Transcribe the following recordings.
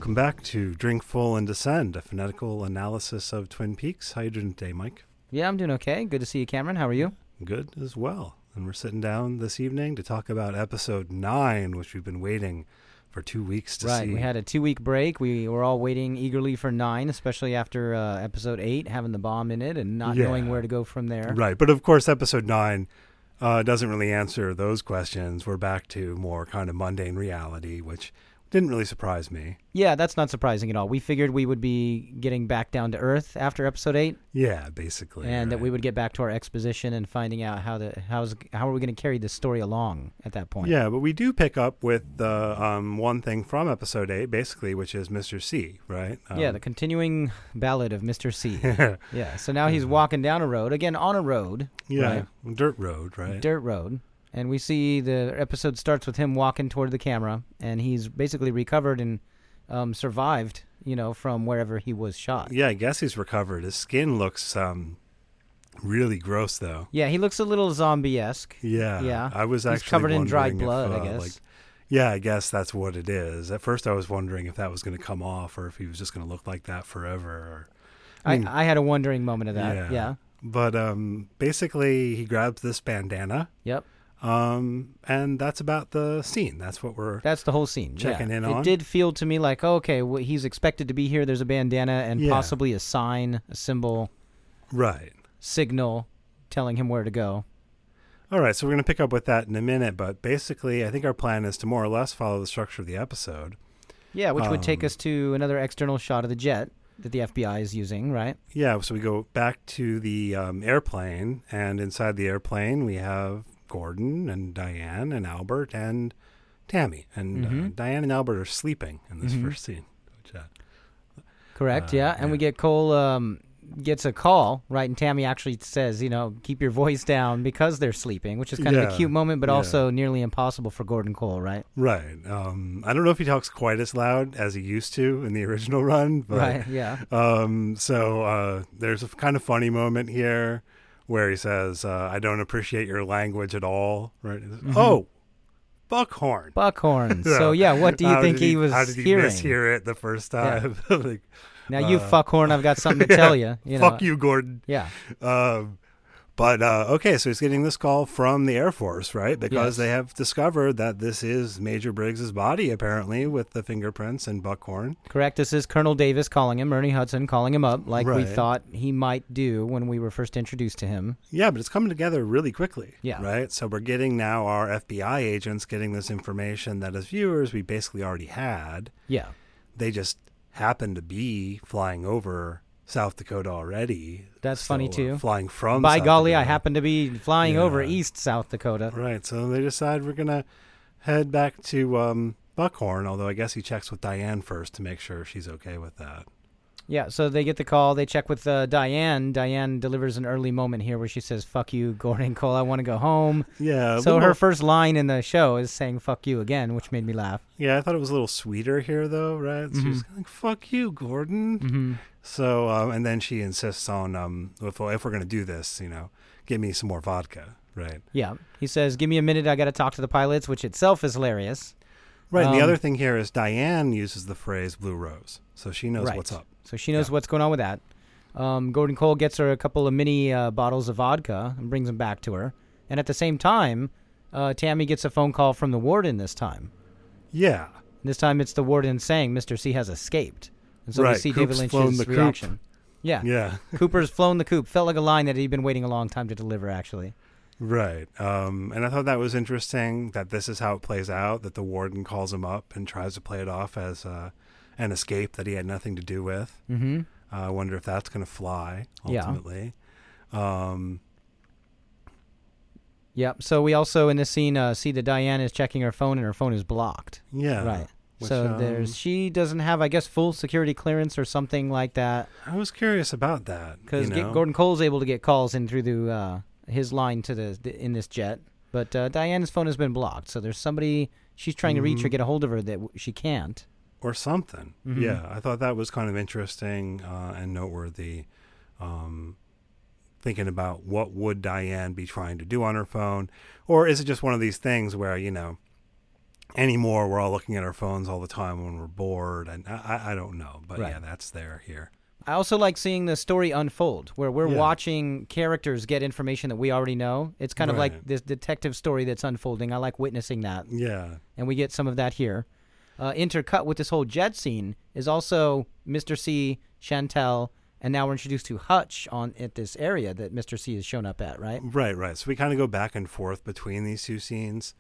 Welcome back to Drink Full and Descend, a phonetical analysis of Twin Peaks. How you doing today, Mike? Yeah, I'm doing okay. Good to see you, Cameron. How are you? Good as well. And we're sitting down this evening to talk about episode 9, which we've been waiting for 2 weeks to see. Right, we had a 2-week break. We were all waiting eagerly for 9, especially after episode 8, having the bomb in it and not knowing where to go from there. Right, but of course episode 9 doesn't really answer those questions. We're back to more kind of mundane reality, which didn't really surprise me. Yeah, that's not surprising at all. We figured we would be getting back down to earth after episode 8. Yeah, basically. And that we would get back to our exposition and finding out how are we going to carry the story along at that point. Yeah, but we do pick up with the one thing from episode 8, basically, which is Mr. C, right? Yeah, the continuing ballad of Mr. C. Yeah, so now he's walking down a road, again on a road. Yeah, right? dirt road, right? Dirt road. And we see the episode starts with him walking toward the camera, and he's basically recovered and survived, from wherever he was shot. Yeah, I guess he's recovered. His skin looks really gross, though. Yeah, he looks a little zombie-esque. Yeah. I was actually he's covered in dried blood, if, I guess. I guess that's what it is. At first I was wondering if that was going to come off or if he was just going to look like that forever. I had a wondering moment of that, yeah. But basically he grabs this bandana. Yep. And that's about the scene. That's the whole scene. Checking in on. It did feel to me like, he's expected to be here. There's a bandana and possibly a sign, a symbol. Right. Signal telling him where to go. All right. So we're going to pick up with that in a minute. But basically, I think our plan is to more or less follow the structure of the episode. Yeah, which would take us to another external shot of the jet that the FBI is using, right? Yeah. So we go back to the airplane. And inside the airplane, we have Gordon and Diane and Albert and Tammy. And Diane and Albert are sleeping in this first scene. Correct, yeah. And we get Cole gets a call, right? And Tammy actually says, keep your voice down because they're sleeping, which is kind of a cute moment, but also nearly impossible for Gordon Cole, right? Right. I don't know if he talks quite as loud as he used to in the original run. But, right, yeah. So there's a kind of funny moment here where he says, I don't appreciate your language at all, right? Oh, Buckhorn. Buckhorn. So, what do you think he was hearing? How did he mishear it the first time? Yeah. Now, you fuckhorn, I've got something to tell you. Fuck you, Gordon. Yeah. But, okay, so he's getting this call from the Air Force, right? Because they have discovered that this is Major Briggs's body, apparently, with the fingerprints and Buckhorn. Correct. This is Colonel Davis calling him, Ernie Hudson calling him up, like we thought he might do when we were first introduced to him. Yeah, but it's coming together really quickly, yeah. Right? So we're getting now our FBI agents getting this information that as viewers we basically already had. Yeah. They just happen to be flying over South Dakota already. That's funny too. Flying from By South golly, Dakota. I happen to be flying over East South Dakota. Right. So they decide we're gonna head back to Buckhorn. Although I guess he checks with Diane first to make sure she's okay with that. Yeah. So they get the call. They check with Diane. Diane delivers an early moment here where she says, "Fuck you, Gordon Cole. I want to go home." Yeah. So her first line in the show is saying "fuck you" again, which made me laugh. Yeah, I thought it was a little sweeter here, though. Right? So she's like, "Fuck you, Gordon." Mm-hmm. So, and then she insists on, if we're going to do this, give me some more vodka, right? Yeah. He says, give me a minute, I got to talk to the pilots, which itself is hilarious. Right, and the other thing here is Diane uses the phrase Blue Rose, so she knows what's up. So she knows what's going on with that. Gordon Cole gets her a couple of mini bottles of vodka and brings them back to her. And at the same time, Tammy gets a phone call from the warden this time. Yeah. This time it's the warden saying Mr. C has escaped. And so we see Coop's David Lynch's reaction. Coop. Yeah. Cooper's flown the coop. Felt like a line that he'd been waiting a long time to deliver, actually. Right. And I thought that was interesting that this is how it plays out, that the warden calls him up and tries to play it off as an escape that he had nothing to do with. Mm-hmm. I wonder if that's going to fly, ultimately. Yep. So we also, in this scene, see that Diane is checking her phone, and her phone is blocked. Yeah. Right. So she doesn't have, I guess, full security clearance or something like that. I was curious about that. Because Gordon Cole's able to get calls in through his line to in this jet. But Diana's phone has been blocked. So there's somebody she's trying to reach or get a hold of her that she can't. Or something. Mm-hmm. Yeah, I thought that was kind of interesting and noteworthy. Thinking about what would Diane be trying to do on her phone. Or is it just one of these things where, anymore. We're all looking at our phones all the time when we're bored, and I don't know, but Right. yeah, that's there here. I also like seeing the story unfold, where we're Yeah. watching characters get information that we already know. It's kind of like Right. this detective story that's unfolding. I like witnessing that, Yeah, and we get some of that here. Intercut with this whole jet scene is also Mr. C, Chantel, and now we're introduced to Hutch at this area that Mr. C has shown up at, right? right. So we kind of go back and forth between these two scenes,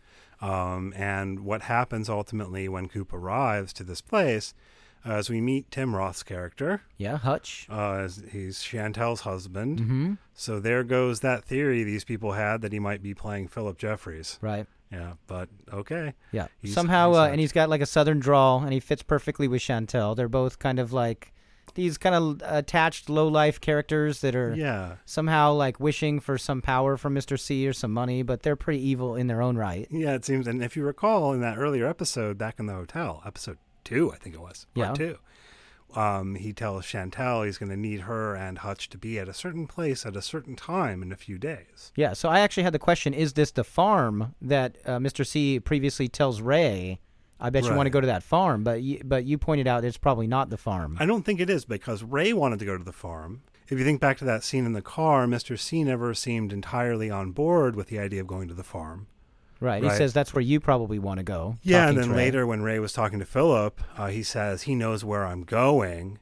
and what happens ultimately when Coop arrives to this place, as we meet Tim Roth's character. Yeah, Hutch. He's Chantel's husband. Mm-hmm. So there goes that theory these people had that he might be playing Philip Jeffries. Right. Yeah, but okay. Yeah. He's Somehow, Hutch. and he's got like a southern drawl, and he fits perfectly with Chantel. They're both kind of like these kind of attached low-life characters that are Yeah. somehow like wishing for some power from Mr. C or some money, but they're pretty evil in their own right. Yeah, it seems. And if you recall in that earlier episode, back in the hotel, episode 2, I think it was, part 2, he tells Chantel he's going to need her and Hutch to be at a certain place at a certain time in a few days. Yeah, so I actually had the question, is this the farm that Mr. C previously tells Ray, I bet you want to Right. go to that farm, but you pointed out it's probably not the farm. I don't think it is, because Ray wanted to go to the farm. If you think back to that scene in the car, Mr. C never seemed entirely on board with the idea of going to the farm. Right, he Right. says that's where you probably want to go. Yeah, talking and to then Ray. later when Ray was talking to Philip, he says he knows where I'm going.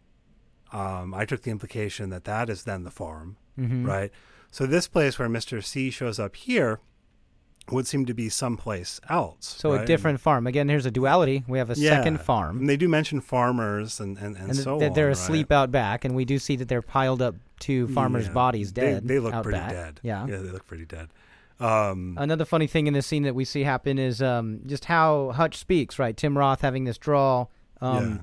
I took the implication that that is then the farm, right? So this place where Mr. C shows up here would seem to be someplace else. So right? a different farm. Again, here's a duality. We have a Yeah. second farm. And they do mention farmers and so on. They're right? asleep out back, and we do see that they're piled up to farmers' Yeah. bodies dead. They look out pretty back. dead. Yeah. they look pretty dead. Another funny thing in this scene that we see happen is just how Hutch speaks, right? Tim Roth having this drawl. Yeah.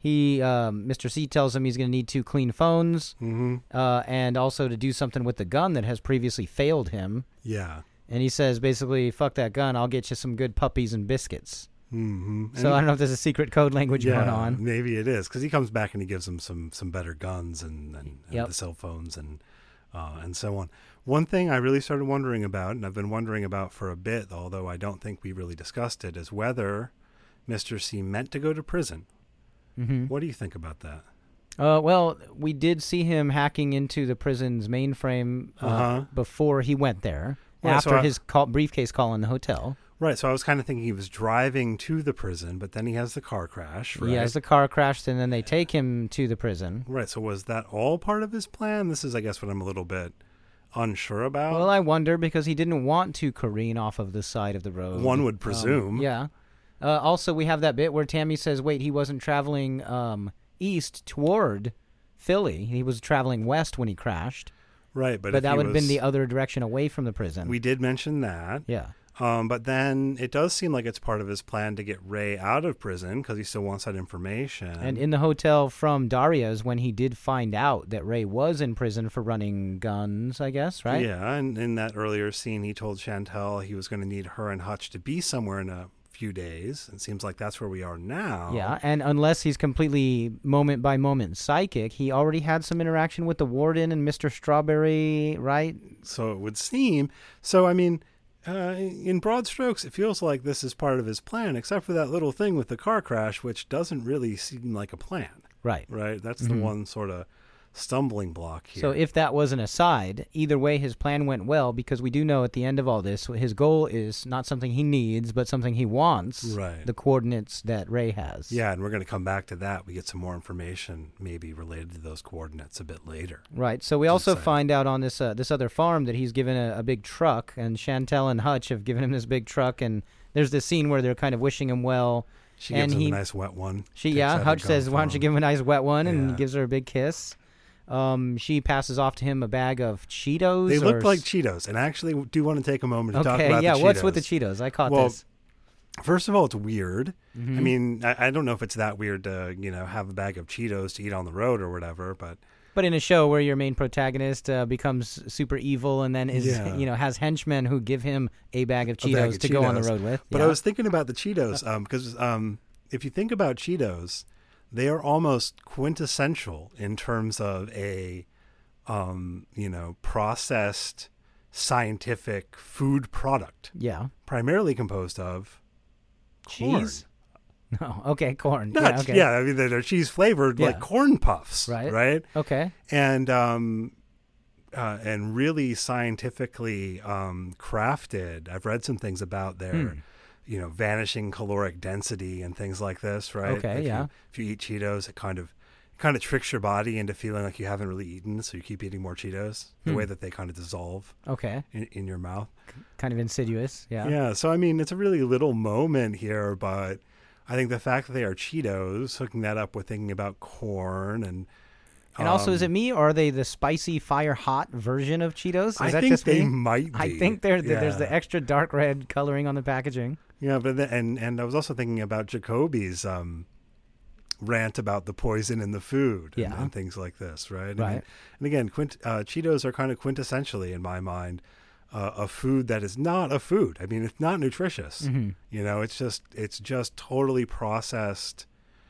Mr. C tells him he's going to need 2 clean phones, and also to do something with the gun that has previously failed him. Yeah. And he says basically, "Fuck that gun! I'll get you some good puppies and biscuits." Mm-hmm. So I don't know if there's a secret code language going on. Maybe it is, because he comes back and he gives them some better guns and Yep. the cell phones and so on. One thing I really started wondering about, and I've been wondering about for a bit, although I don't think we really discussed it, is whether Mr. C meant to go to prison. Mm-hmm. What do you think about that? Well, we did see him hacking into the prison's mainframe before he went there, Right, after so his briefcase call in the hotel. Right, so I was kind of thinking he was driving to the prison, but then he has the car crash, right? He has the car crashed, and then they take him to the prison. Right, so was that all part of his plan? This is, I guess, what I'm a little bit unsure about. Well, I wonder, because he didn't want to careen off of the side of the road. One would presume. Yeah. Also, we have that bit where Tammy says, wait, he wasn't traveling east toward Philly. He was traveling west when he crashed. Right, but But that would have been the other direction away from the prison. We did mention that. Yeah. But then it does seem like it's part of his plan to get Ray out of prison because he still wants that information. And in the hotel from Daria's, when he did find out that Ray was in prison for running guns, I guess, right? Yeah, and in that earlier scene, he told Chantel he was going to need her and Hutch to be somewhere in a few days. It seems like that's where we are now. Yeah, and unless he's completely moment by moment psychic, he already had some interaction with the warden and Mr. Strawberry, right? So it would seem. So, I mean, in broad strokes, it feels like this is part of his plan, except for that little thing with the car crash, which doesn't really seem like a plan. Right. Right? That's the one sort of stumbling block here. So if that was an aside, either way, his plan went well, because we do know at the end of all this, his goal is not something he needs, but something he wants. Right. The coordinates that Ray has. Yeah, and we're going to come back to that. We get some more information maybe related to those coordinates a bit later. Right. So we also say. find out on this this other farm that he's given a big truck, and Chantel and Hutch have given him this big truck, and there's this scene where they're kind of wishing him well. She and gives him a nice wet one. Hutch says, "Why don't you give him a nice wet one?" And Yeah. gives her a big kiss. She passes off to him a bag of Cheetos. They look like Cheetos, and I actually do want to take a moment to talk Okay, about yeah. the Cheetos. What's with the Cheetos? I caught Well, this. First of all, it's weird. Mm-hmm. I mean, I don't know if it's that weird to, have a bag of Cheetos to eat on the road or whatever, but But in a show where your main protagonist becomes super evil and then is Yeah. has henchmen who give him a bag of Cheetos bag of to go on the Cheetos. road with. But Yeah. I was thinking about the Cheetos because if you think about Cheetos, they are almost quintessential in terms of a processed scientific food product, Yeah. primarily composed of Cheese? No. Okay, corn. Not, yeah, okay. yeah, I mean, they're cheese flavored like corn puffs, right? Okay. And really scientifically crafted. I've read some things about their, vanishing caloric density and things like this, right? Okay, if you eat Cheetos, it kind of tricks your body into feeling like you haven't really eaten, so you keep eating more Cheetos. The way that they kind of dissolve in your mouth. Kind of insidious, yeah. Yeah, so I mean, it's a really little moment here, but I think the fact that they are Cheetos, hooking that up with thinking about corn and also, is it me, or are they the spicy, fire-hot version of Cheetos? Is I that think just they me? might be. I think there's the extra dark red coloring on the packaging. Yeah, but and I was also thinking about Jacoby's rant about the poison in the food and things like this, right? Right. And again, Cheetos are kind of quintessentially, in my mind, a food that is not a food. I mean, it's not nutritious. Mm-hmm. It's just totally processed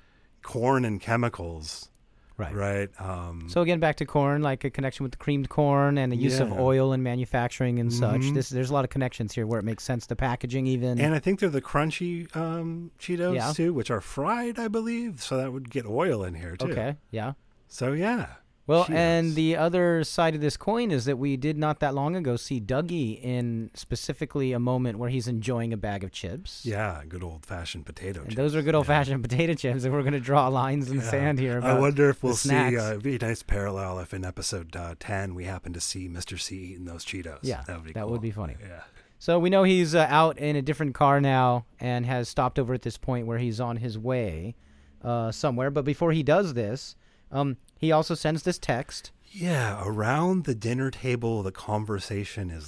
corn and chemicals. Right. So again, back to corn, like a connection with the creamed corn and the use of oil in manufacturing and such. There's a lot of connections here where it makes sense. The packaging, even, and I think they're the crunchy Cheetos too, which are fried, I believe. So that would get oil in here too. Okay. Yeah. So yeah. Well, Cheetos. and the other side of this coin is that we did not that long ago see Dougie in specifically a moment where he's enjoying a bag of chips. Yeah, good old-fashioned potato chips. Those are good old-fashioned potato chips, and we're going to draw lines in the sand here about I wonder if we'll see, it'd be a nice parallel if in episode 10 we happen to see Mr. C eating those Cheetos. Yeah, that would be that cool. would be funny. Yeah. So we know he's out in a different car now and has stopped over at this point where he's on his way somewhere. But before he does this, he also sends this text. Yeah, around the dinner table, the conversation is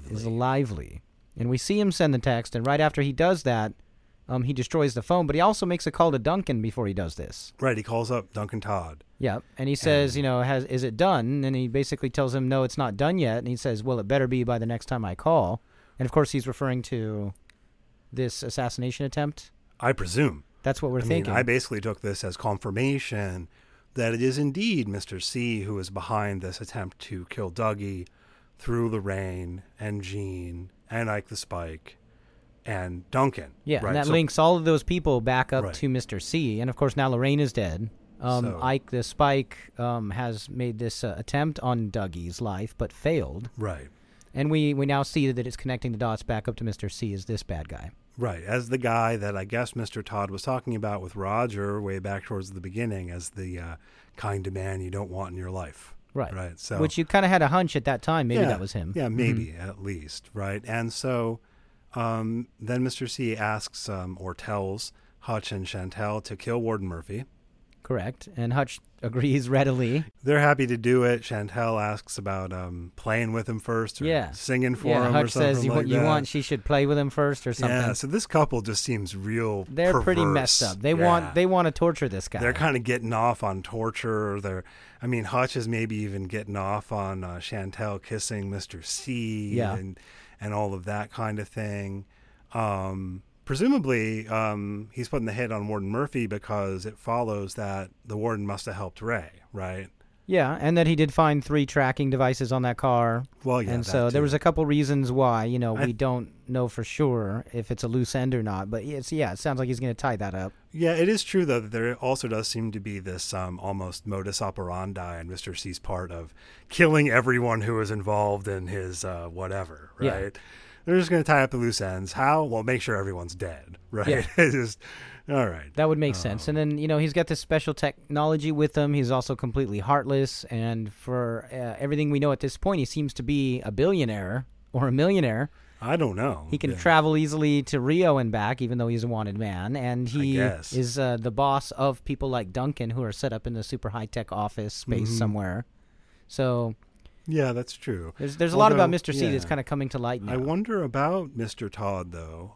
lively. And we see him send the text, and right after he does that, he destroys the phone, but he also makes a call to Duncan before he does this. Right, he calls up Duncan Todd. Yeah, and he says, is it done? And he basically tells him, no, it's not done yet. And he says, well, it better be by the next time I call. And, of course, he's referring to this assassination attempt. I presume. That's what we're thinking. I basically took this as confirmation that it is indeed Mr. C who is behind this attempt to kill Dougie through Lorraine and Jean and Ike the Spike and Duncan. Yeah, right? And that links all of those people back up to Mr. C. And, of course, now Lorraine is dead. Ike the Spike has made this attempt on Dougie's life but failed. Right. And we now see that it's connecting the dots back up to Mr. C as this bad guy. Right, as the guy that I guess Mr. Todd was talking about with Roger way back towards the beginning as the kind of man you don't want in your life. Right. So, which you kind of had a hunch at that time. Maybe that was him. Yeah, maybe at least. Right. And so then Mr. C asks or tells Hutch and Chantel to kill Warden Murphy. Correct. And Hutch agrees readily. They're happy to do it. Chantel asks about playing with him first or singing for him Hutch or something says like you want she should play with him first or something. Yeah, so this couple just seems real They're perverse. Pretty messed up. They want to torture this guy. They're kind of getting off on torture. Hutch is maybe even getting off on Chantel kissing Mr. C and all of that kind of thing. Presumably, he's putting the hit on Warden Murphy because it follows that the warden must have helped Ray, right? Yeah, and that he did find 3 tracking devices on that car. Well, yeah, and so there was a couple reasons why, we don't know for sure if it's a loose end or not. But it sounds like he's going to tie that up. Yeah, it is true, though, that there also does seem to be this almost modus operandi on Mr. C's part of killing everyone who is involved in his whatever, right? Yeah. They're just going to tie up the loose ends. How? Well, make sure everyone's dead, right? Yeah. It's just, all right. That would make sense. And then, he's got this special technology with him. He's also completely heartless. And for everything we know at this point, he seems to be a billionaire or a millionaire. I don't know. He can travel easily to Rio and back, even though he's a wanted man. And he is the boss of people like Duncan, who are set up in the super high-tech office space somewhere. So... yeah, that's true. There's a lot about Mr. C that's kind of coming to light now. I wonder about Mr. Todd, though.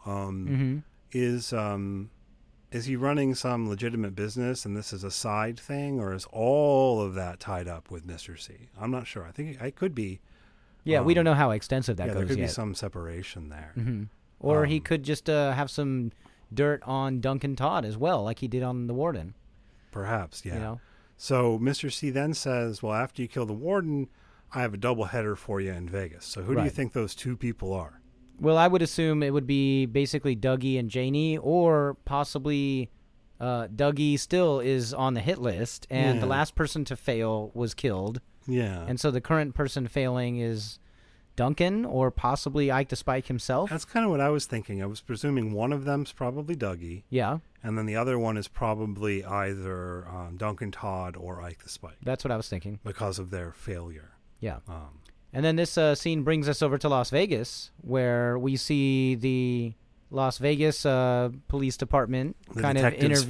Is he running some legitimate business and this is a side thing, or is all of that tied up with Mr. C? I'm not sure. I think it could be. Yeah, we don't know how extensive that goes yet. There could be some separation there. Mm-hmm. Or he could just have some dirt on Duncan Todd as well, like he did on the warden. Perhaps, yeah. So Mr. C then says, well, after you kill the warden, I have a double header for you in Vegas. So who do you think those 2 people are? Well, I would assume it would be basically Dougie and Janie, or possibly Dougie still is on the hit list, and the last person to fail was killed. Yeah. And so the current person failing is Duncan, or possibly Ike the Spike himself. That's kind of what I was thinking. I was presuming one of them's probably Dougie. Yeah. And then the other one is probably either Duncan Todd or Ike the Spike. That's what I was thinking. Because of their failure. Yeah. And then this scene brings us over to Las Vegas, where we see the Las Vegas Police Department The detectives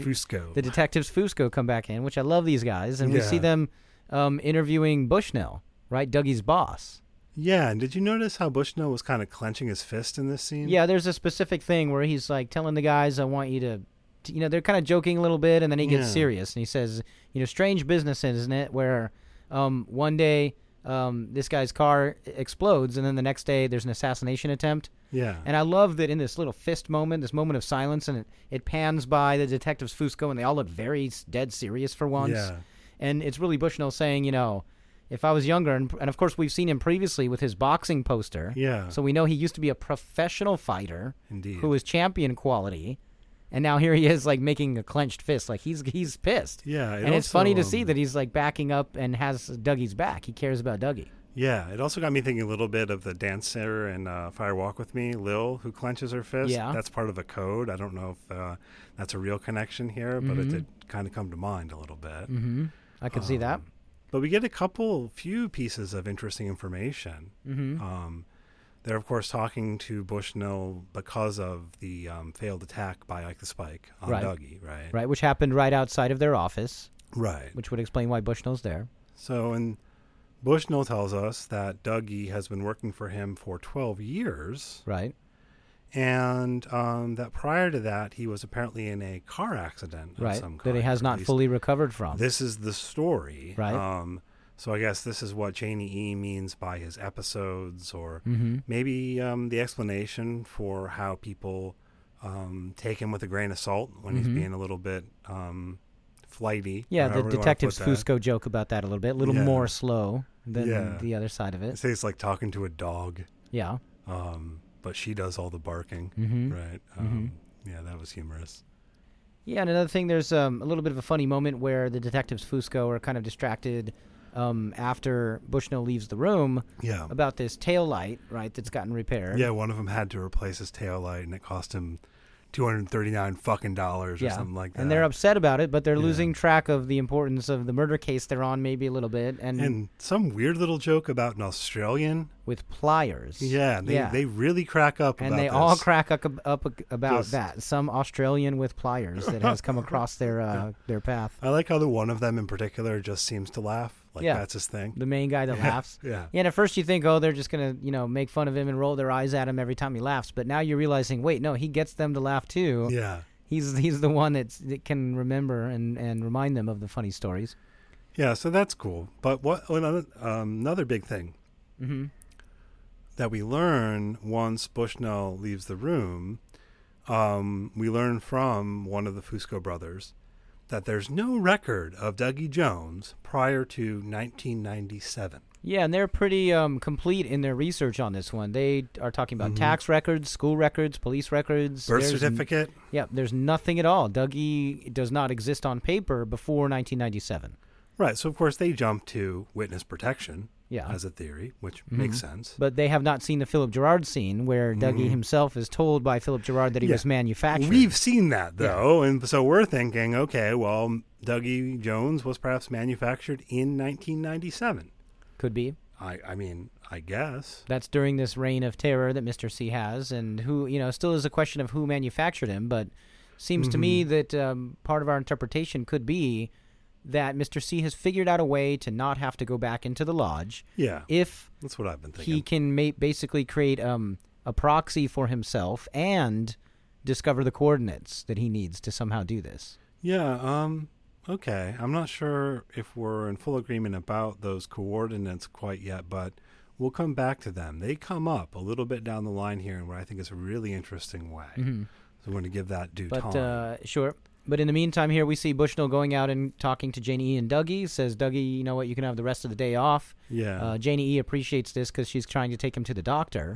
Fusco come back in, which I love these guys. And we see them interviewing Bushnell, right? Dougie's boss. Yeah, and did you notice how Bushnell was kind of clenching his fist in this scene? Yeah, there's a specific thing where he's like telling the guys, I want you to they're kind of joking a little bit, and then he gets serious, and he says, strange business, isn't it, where one day this guy's car explodes, and then the next day there's an assassination attempt. Yeah. And I love that in this little fist moment, this moment of silence, and it pans by the detectives Fusco, and they all look very dead serious for once. Yeah. And it's really Bushnell saying, if I was younger, and of course we've seen him previously with his boxing poster. Yeah. So we know he used to be a professional fighter. Indeed. Who was champion quality. And now here he is, like, making a clenched fist. Like, he's pissed. Yeah. And it's funny to see that he's, like, backing up and has Dougie's back. He cares about Dougie. Yeah. It also got me thinking a little bit of the dancer in Fire Walk With Me, Lil, who clenches her fist. Yeah. That's part of the code. I don't know if that's a real connection here, but it did kind of come to mind a little bit. Mm-hmm. I could see that. But we get few pieces of interesting information. Mm-hmm. They're, of course, talking to Bushnell because of the failed attack by Ike the Spike on Dougie, right? Right, which happened right outside of their office. Right. Which would explain why Bushnell's there. So, and Bushnell tells us that Dougie has been working for him for 12 years. Right. And that prior to that, he was apparently in a car accident of some kind. That he has not fully recovered from. This is the story. Right. So I guess this is what Janie E. means by his episodes, or Mm-hmm. maybe the explanation for how people take him with a grain of salt when he's being a little bit flighty. Yeah, the detectives Fusco joke about that a little bit. A little more slow than the other side of it. Say it's like talking to a dog. Yeah. But she does all the barking, right? Yeah, that was humorous. Yeah, and another thing, there's a little bit of a funny moment where the detectives Fusco are kind of distracted after Bushnell leaves the room about this tail light, right, that's gotten repaired. Yeah, one of them had to replace his tail light, and it cost him $239 fucking dollars or something like that. And they're upset about it, but they're losing track of the importance of the murder case they're on maybe a little bit. And some weird little joke about an Australian. With pliers. Yeah, they really crack up about this. And they all crack up about that. Some Australian with pliers that has come across their path. I like how the one of them in particular just seems to laugh. Like that's his thing. The main guy that laughs. Yeah. And at first you think, they're just going to, make fun of him and roll their eyes at him every time he laughs. But now you're realizing, wait, no, he gets them to laugh too. Yeah. He's the one that can remember and remind them of the funny stories. Yeah, so that's cool. But another big thing that we learn once Bushnell leaves the room, we learn from one of the Fusco brothers that there's no record of Dougie Jones prior to 1997. Yeah, and they're pretty complete in their research on this one. They are talking about tax records, school records, police records. Birth certificate. There's nothing at all. Dougie does not exist on paper before 1997. Right, so of course they jump to witness protection as a theory, which makes sense. But they have not seen the Philip Gerard scene where Dougie himself is told by Philip Gerard that he was manufactured. We've seen that, though, and so we're thinking, okay, well, Dougie Jones was perhaps manufactured in 1997. Could be. I mean, I guess. That's during this reign of terror that Mr. C has, and who, still is a question of who manufactured him, but seems to me that part of our interpretation could be that Mr. C has figured out a way to not have to go back into the lodge. Yeah, if that's what I've been thinking. He can basically create a proxy for himself and discover the coordinates that he needs to somehow do this. Yeah, okay. I'm not sure if we're in full agreement about those coordinates quite yet, but we'll come back to them. They come up a little bit down the line here in what I think is a really interesting way. So we're going to give that due time. Sure. But in the meantime here, we see Bushnell going out and talking to Janie E. and Dougie. Says, Dougie, you know what, you can have the rest of the day off. Yeah. Janie E. appreciates this because she's trying to take him to the doctor.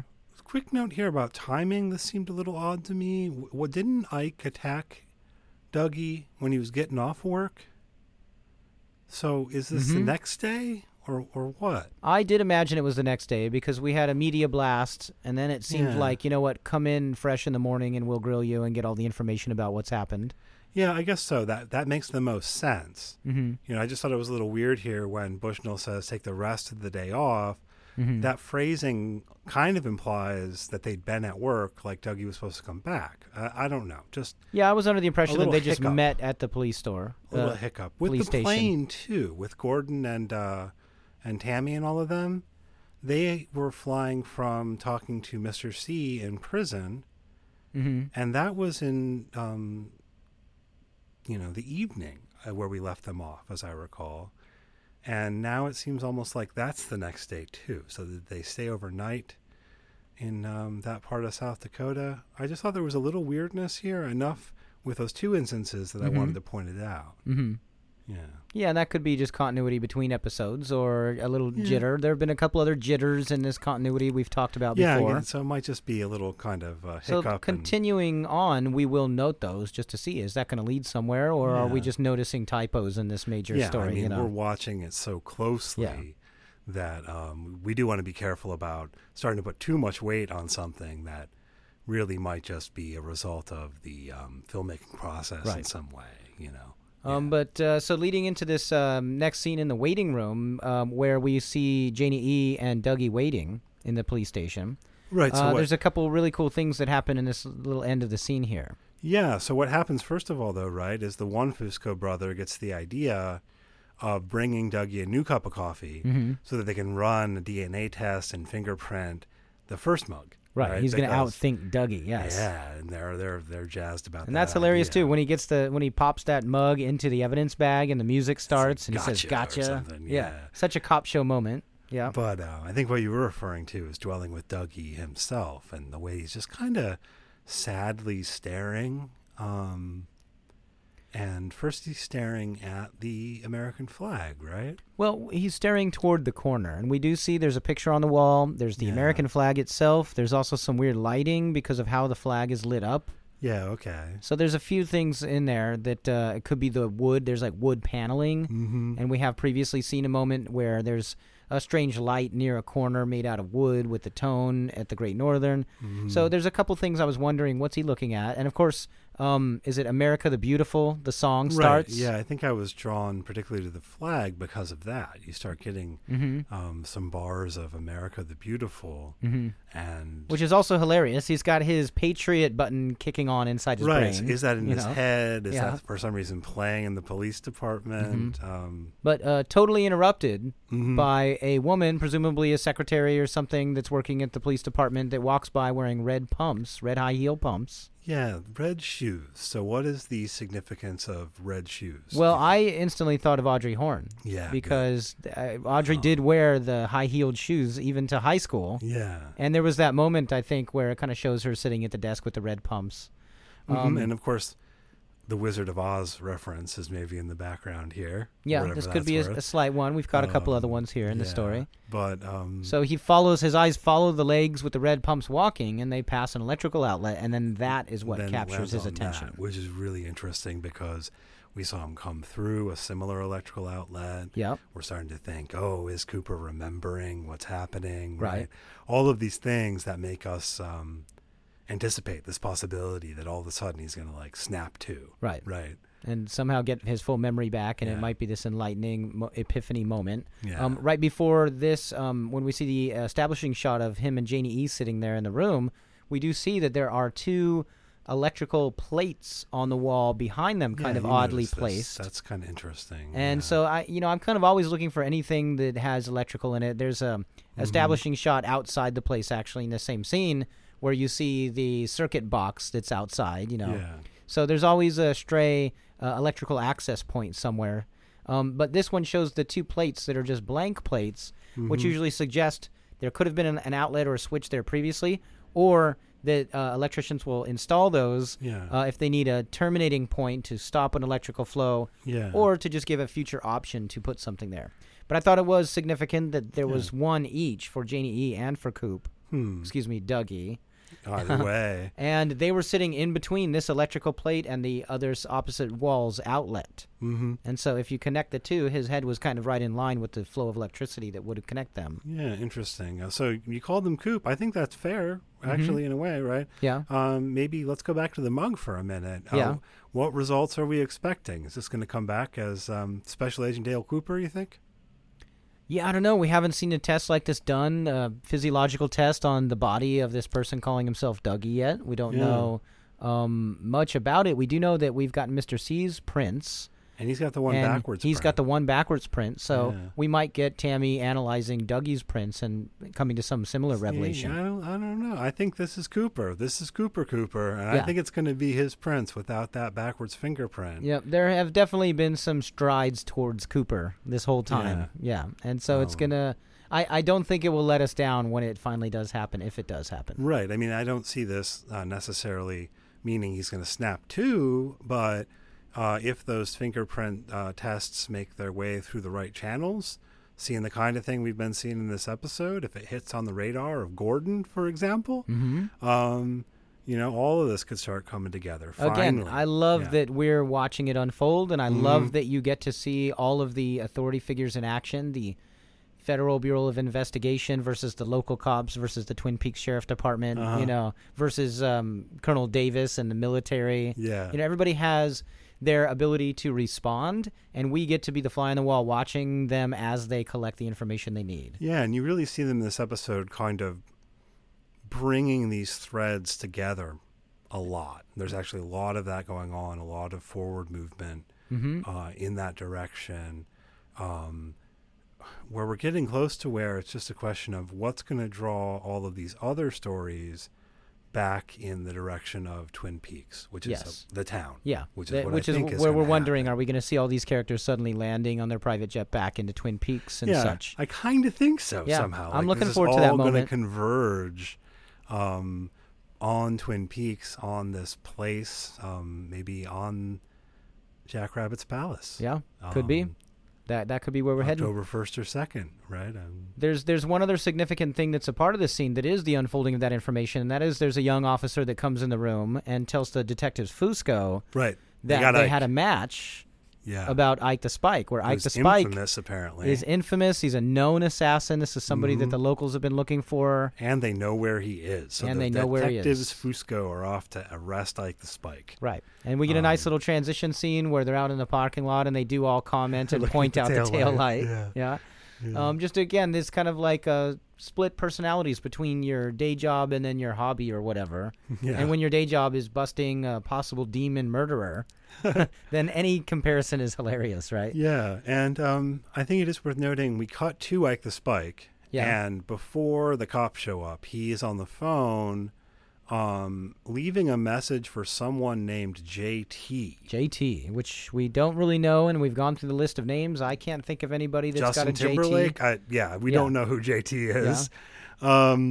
quick note here about timing. This seemed a little odd to me. What didn't Ike attack Dougie when he was getting off work? So is this the next day or what? I did imagine it was the next day because we had a media blast, and then it seemed like, you know what, come in fresh in the morning and we'll grill you and get all the information about what's happened. Yeah, I guess so. That makes the most sense. Mm-hmm. You know, I just thought it was a little weird here when Bushnell says take the rest of the day off. Mm-hmm. That phrasing kind of implies that they'd been at work, like Dougie was supposed to come back. I don't know. Just I was under the impression that they just hiccup. met at the police store. A little hiccup. With police the station. plane, too, with Gordon and Tammy and all of them, they were flying from talking to Mr. C in prison, and that was in, the evening where we left them off, as I recall. And now it seems almost like that's the next day, too. So that they stay overnight in that part of South Dakota. I just thought there was a little weirdness here, enough with those two instances that I wanted to point it out. Mm-hmm. Yeah. Yeah, and that could be just continuity between episodes or a little jitter. There have been a couple other jitters in this continuity we've talked about before. Yeah, so it might just be a little kind of hiccup. So continuing on, we will note those just to see, is that going to lead somewhere, or are we just noticing typos in this major story? I mean, we're watching it so closely that we do want to be careful about starting to put too much weight on something that really might just be a result of the filmmaking process in some way, But so leading into this next scene in the waiting room, where we see Janie E. and Dougie waiting in the police station. Right. So there's a couple really cool things that happen in this little end of the scene here. Yeah. So what happens first of all, though, right, is the one Fusco brother gets the idea of bringing Dougie a new cup of coffee so that they can run a DNA test and fingerprint the first mug. Right, he's going to outthink Dougie. Yes. Yeah, and they're jazzed about that. And that's hilarious too. When he pops that mug into the evidence bag and the music starts and he says "Gotcha." Yeah, such a cop show moment. Yeah. But I think what you were referring to is dwelling with Dougie himself and the way he's just kind of sadly staring. And first he's staring at the American flag, right? Well, he's staring toward the corner, and we do see there's a picture on the wall. There's the American flag itself. There's also some weird lighting because of how the flag is lit up. Yeah, okay. So there's a few things in there that it could be the wood. There's like wood paneling, and we have previously seen a moment where there's a strange light near a corner made out of wood with the tone at the Great Northern. So there's a couple things I was wondering, what's he looking at? And of course, is it America the Beautiful? The song starts. Right. Yeah, I think I was drawn particularly to the flag because of that. You start getting some bars of America the Beautiful, and which is also hilarious. He's got his Patriot button kicking on inside his brain. Is that in his head? Is that for some reason playing in the police department? But totally interrupted by a woman, presumably a secretary or something that's working at the police department, that walks by wearing red high heel pumps. Yeah, red shoes. So what is the significance of red shoes? Well, I instantly thought of Audrey Horne. Yeah. Because Audrey did wear the high-heeled shoes even to high school. Yeah. And there was that moment, I think, where it kind of shows her sitting at the desk with the red pumps. And, of course, the Wizard of Oz reference is maybe in the background here. Yeah, this could be a slight one. We've got a couple other ones here in the story. But so his eyes follow the legs with the red pumps walking, and they pass an electrical outlet, and then that is what captures his attention. Which is really interesting because we saw him come through a similar electrical outlet. Yep. We're starting to think, is Cooper remembering what's happening? Right. All of these things that make us anticipate this possibility that all of a sudden he's going to snap to. Right. Right. And somehow get his full memory back, and it might be this enlightening epiphany moment. Yeah. Right before this, when we see the establishing shot of him and Janie E. sitting there in the room, we do see that there are two electrical plates on the wall behind them, kind of oddly placed. That's kind of interesting. And so I'm kind of always looking for anything that has electrical in it. There's a establishing shot outside the place, actually, in the same scene, where you see the circuit box that's outside, Yeah. So there's always a stray electrical access point somewhere. But this one shows the two plates that are just blank plates, which usually suggest there could have been an outlet or a switch there previously, or that electricians will install those if they need a terminating point to stop an electrical flow, or to just give a future option to put something there. But I thought it was significant that there was one each for Janie E. and for Coop. excuse me, Dougie. Either way. And they were sitting in between this electrical plate and the other opposite wall's outlet. Mm-hmm. And so if you connect the two, his head was kind of right in line with the flow of electricity that would connect them. Yeah, interesting. So you called them Coop. I think that's fair, actually, in a way, right? Yeah. Maybe let's go back to the mug for a minute. Yeah. What results are we expecting? Is this going to come back as Special Agent Dale Cooper, you think? Yeah, I don't know. We haven't seen a test like this done, a physiological test on the body of this person calling himself Dougie yet. We don't know much about it. We do know that we've gotten Mr. C's prints. And he's got the one backwards print. He's got the one backwards print. So Yeah. we might get Tammy analyzing Dougie's prints and coming to some similar revelation. I don't know. I think this is Cooper. This is Cooper. And Yeah. I think it's going to be his prints without that backwards fingerprint. Yep, there have definitely been some strides towards Cooper this whole time. Yeah. And so it's going to... I don't think it will let us down when it finally does happen, if it does happen. Right. I mean, I don't see this necessarily meaning he's going to snap too, but... if those fingerprint tests make their way through the right channels, seeing the kind of thing we've been seeing in this episode, if it hits on the radar of Gordon, for example, all of this could start coming together. Again, Finally. I love that we're watching it unfold, and I love that you get to see all of the authority figures in action, the Federal Bureau of Investigation versus the local cops versus the Twin Peaks Sheriff Department, versus Colonel Davis and the military. Yeah. Everybody has their ability to respond, and we get to be the fly on the wall watching them as they collect the information they need. Yeah, and you really see them in this episode kind of bringing these threads together a lot. There's actually a lot of that going on, a lot of forward movement in that direction, where we're getting close to where it's just a question of what's going to draw all of these other stories back in the direction of Twin Peaks, which is the town. Yeah, which is where we're wondering, are we going to see all these characters suddenly landing on their private jet back into Twin Peaks and such? I kind of think so somehow. I'm looking forward to that moment. This is all going to converge on Twin Peaks, on this place, maybe on Jackrabbit's Palace. Yeah, could be. That could be where we're heading. October 1st or 2nd, right? There's one other significant thing that's a part of this scene that is the unfolding of that information, and that is there's a young officer that comes in the room and tells the detectives Fusco that they had a match about Ike the Spike, where Ike the Spike is infamous. He's a known assassin. This is somebody that the locals have been looking for. And they know where he is. So and they know where he is. Detectives Fusco are off to arrest Ike the Spike. Right. And we get a nice little transition scene where they're out in the parking lot and they do all comment and point out the tail light. Yeah. Just again, this kind of like split personalities between your day job and then your hobby or whatever. Yeah. And when your day job is busting a possible demon murderer, then any comparison is hilarious, right? Yeah. And I think it is worth noting we cut to Ike the Spike. Yeah. And before the cops show up, he is on the phone leaving a message for someone named JT. JT, which we don't really know, and we've gone through the list of names. I can't think of anybody that's Justin got a Timberlake? JT. We don't know who JT is. Yeah.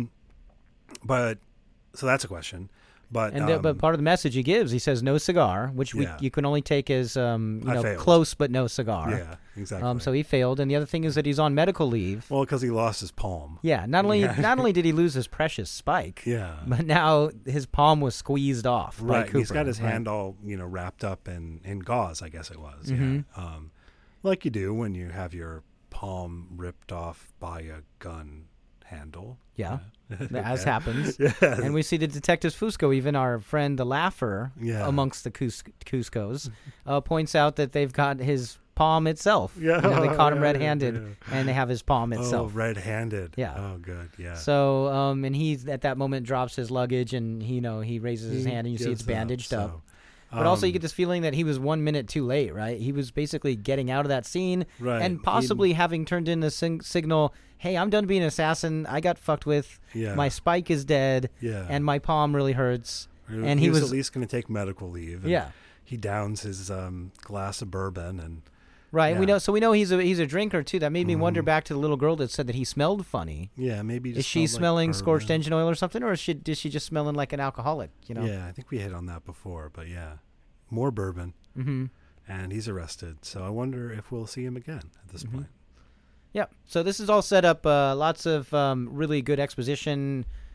But so that's a question. But but part of the message he gives, he says no cigar, which you can only take as close but no cigar. Yeah, exactly. So he failed, and the other thing is that he's on medical leave. Well, because he lost his palm. Yeah, not only did he lose his precious spike, but now his palm was squeezed off. Right, by Cooper, he's got his hand all wrapped up in gauze, I guess it was. Yeah, like you do when you have your palm ripped off by a gun handle. Yeah. As happens. And we see the detectives Fusco, even our friend the Laugher, amongst the Cuscos, points out that they've got his palm itself. Yeah. They caught him red-handed, and they have his palm itself. Oh, red-handed. Yeah. Oh, good. Yeah. So, and he at that moment drops his luggage, and he raises his hand, and you see it's bandaged up. But also you get this feeling that he was 1 minute too late, right? He was basically getting out of that scene and possibly having turned in a signal, hey, I'm done being an assassin. I got fucked with. Yeah. My spike is dead. Yeah. And my palm really hurts. And he was at least going to take medical leave. And he downs his glass of bourbon and... Right, we know he's a drinker too. That made me wonder back to the little girl that said that he smelled funny. Yeah, maybe. Is she smelling like scorched engine oil or something, or is she just smelling like an alcoholic? Yeah, I think we hit on that before, but more bourbon, and he's arrested. So I wonder if we'll see him again at this point. Yep. So this is all set up. Lots of really good exposition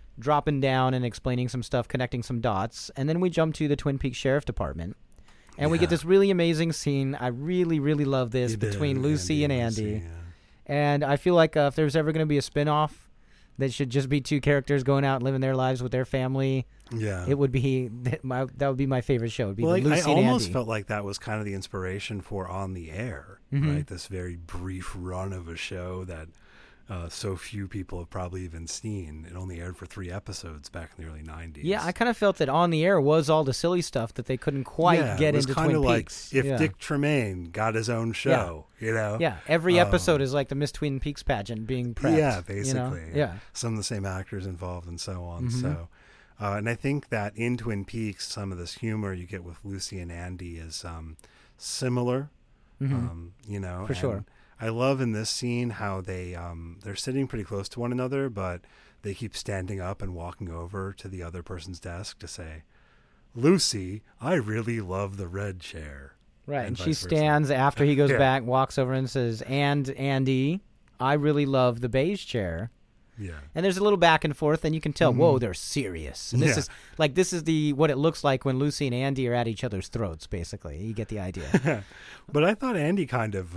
dropping down and explaining some stuff, connecting some dots, and then we jump to the Twin Peaks Sheriff Department, and we get this really amazing scene. I really, really love this between Lucy and Andy. And I feel like if there's ever going to be a spinoff that should just be two characters going out and living their lives with their family, it would be that would be my favorite show. It'd be Lucy and Andy. I almost felt like that was kind of the inspiration for On the Air, right? This very brief run of a show that so few people have probably even seen. It only aired for 3 episodes back in the early 90s. Yeah, I kind of felt that On the Air was all the silly stuff that they couldn't quite get into Twin Peaks. It was kind of like if Dick Tremaine got his own show, you know? Yeah, every episode is like the Miss Twin Peaks pageant being prepped. Yeah, basically. You know? Some of the same actors involved and so on. So, and I think that in Twin Peaks, some of this humor you get with Lucy and Andy is similar, you know? For sure. I love in this scene how they're sitting pretty close to one another, but they keep standing up and walking over to the other person's desk to say, "Lucy, I really love the red chair." Right, and she stands after he goes back, walks over and says, "And Andy, I really love the beige chair." Yeah. And there's a little back and forth, and you can tell, whoa, they're serious. And this is what it looks like when Lucy and Andy are at each other's throats, basically. You get the idea. But I thought Andy kind of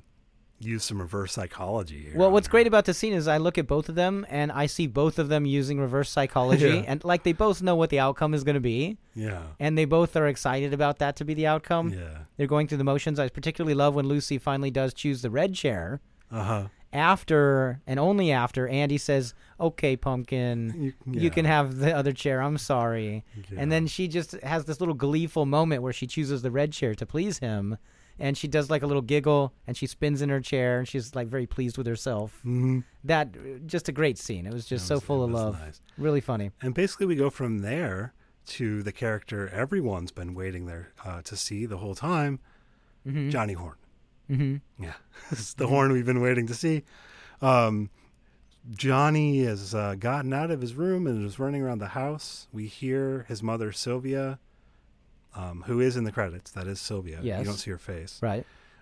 use some reverse psychology here. Well, what's great about the scene is I look at both of them, and I see both of them using reverse psychology, and like they both know what the outcome is going to be. Yeah. And they both are excited about that to be the outcome. Yeah. They're going through the motions. I particularly love when Lucy finally does choose the red chair. Uh-huh. After, and only after, Andy says, "Okay, Pumpkin, you can have the other chair. I'm sorry." Yeah. And then she just has this little gleeful moment where she chooses the red chair to please him. And she does like a little giggle, and she spins in her chair, and she's like very pleased with herself. That just a great scene. It was just so full of love. Nice. Really funny. And basically, we go from there to the character everyone's been waiting there to see the whole time, Johnny Horn. Yeah, this is the Horn we've been waiting to see. Johnny has gotten out of his room and is running around the house. We hear his mother, Sylvia, who is in the credits. That is Sylvia. Yes. You don't see her face. Right.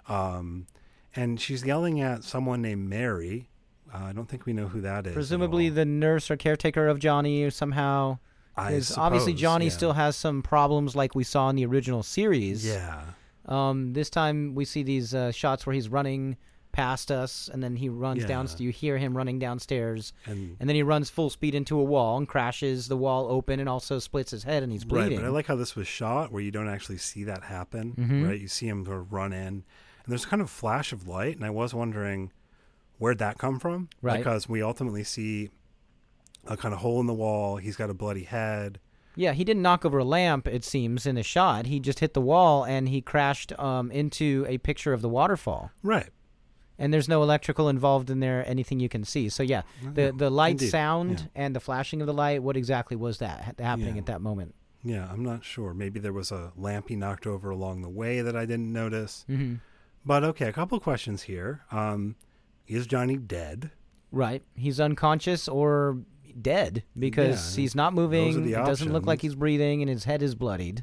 And she's yelling at someone named Mary. I don't think we know who that is. Presumably the nurse or caretaker of Johnny or somehow. Suppose, obviously Johnny still has some problems like we saw in the original series. Yeah. This time we see these shots where he's running past us, and then he runs downstairs. You hear him running downstairs, and then he runs full speed into a wall and crashes the wall open and also splits his head, and he's bleeding. Right, but I like how this was shot where you don't actually see that happen, right? You see him sort of run in, and there's kind of flash of light, and I was wondering where'd that come from? Right. Because we ultimately see a kind of hole in the wall. He's got a bloody head. Yeah, he didn't knock over a lamp, it seems, in the shot. He just hit the wall, and he crashed into a picture of the waterfall. Right. And there's no electrical involved in there, anything you can see. So, yeah, the light sound and the flashing of the light, what exactly was that happening at that moment? Yeah, I'm not sure. Maybe there was a lamp he knocked over along the way that I didn't notice. But, okay, a couple questions here. Is Johnny dead? Right. He's unconscious or dead because he's not moving. It doesn't look like he's breathing, and his head is bloodied.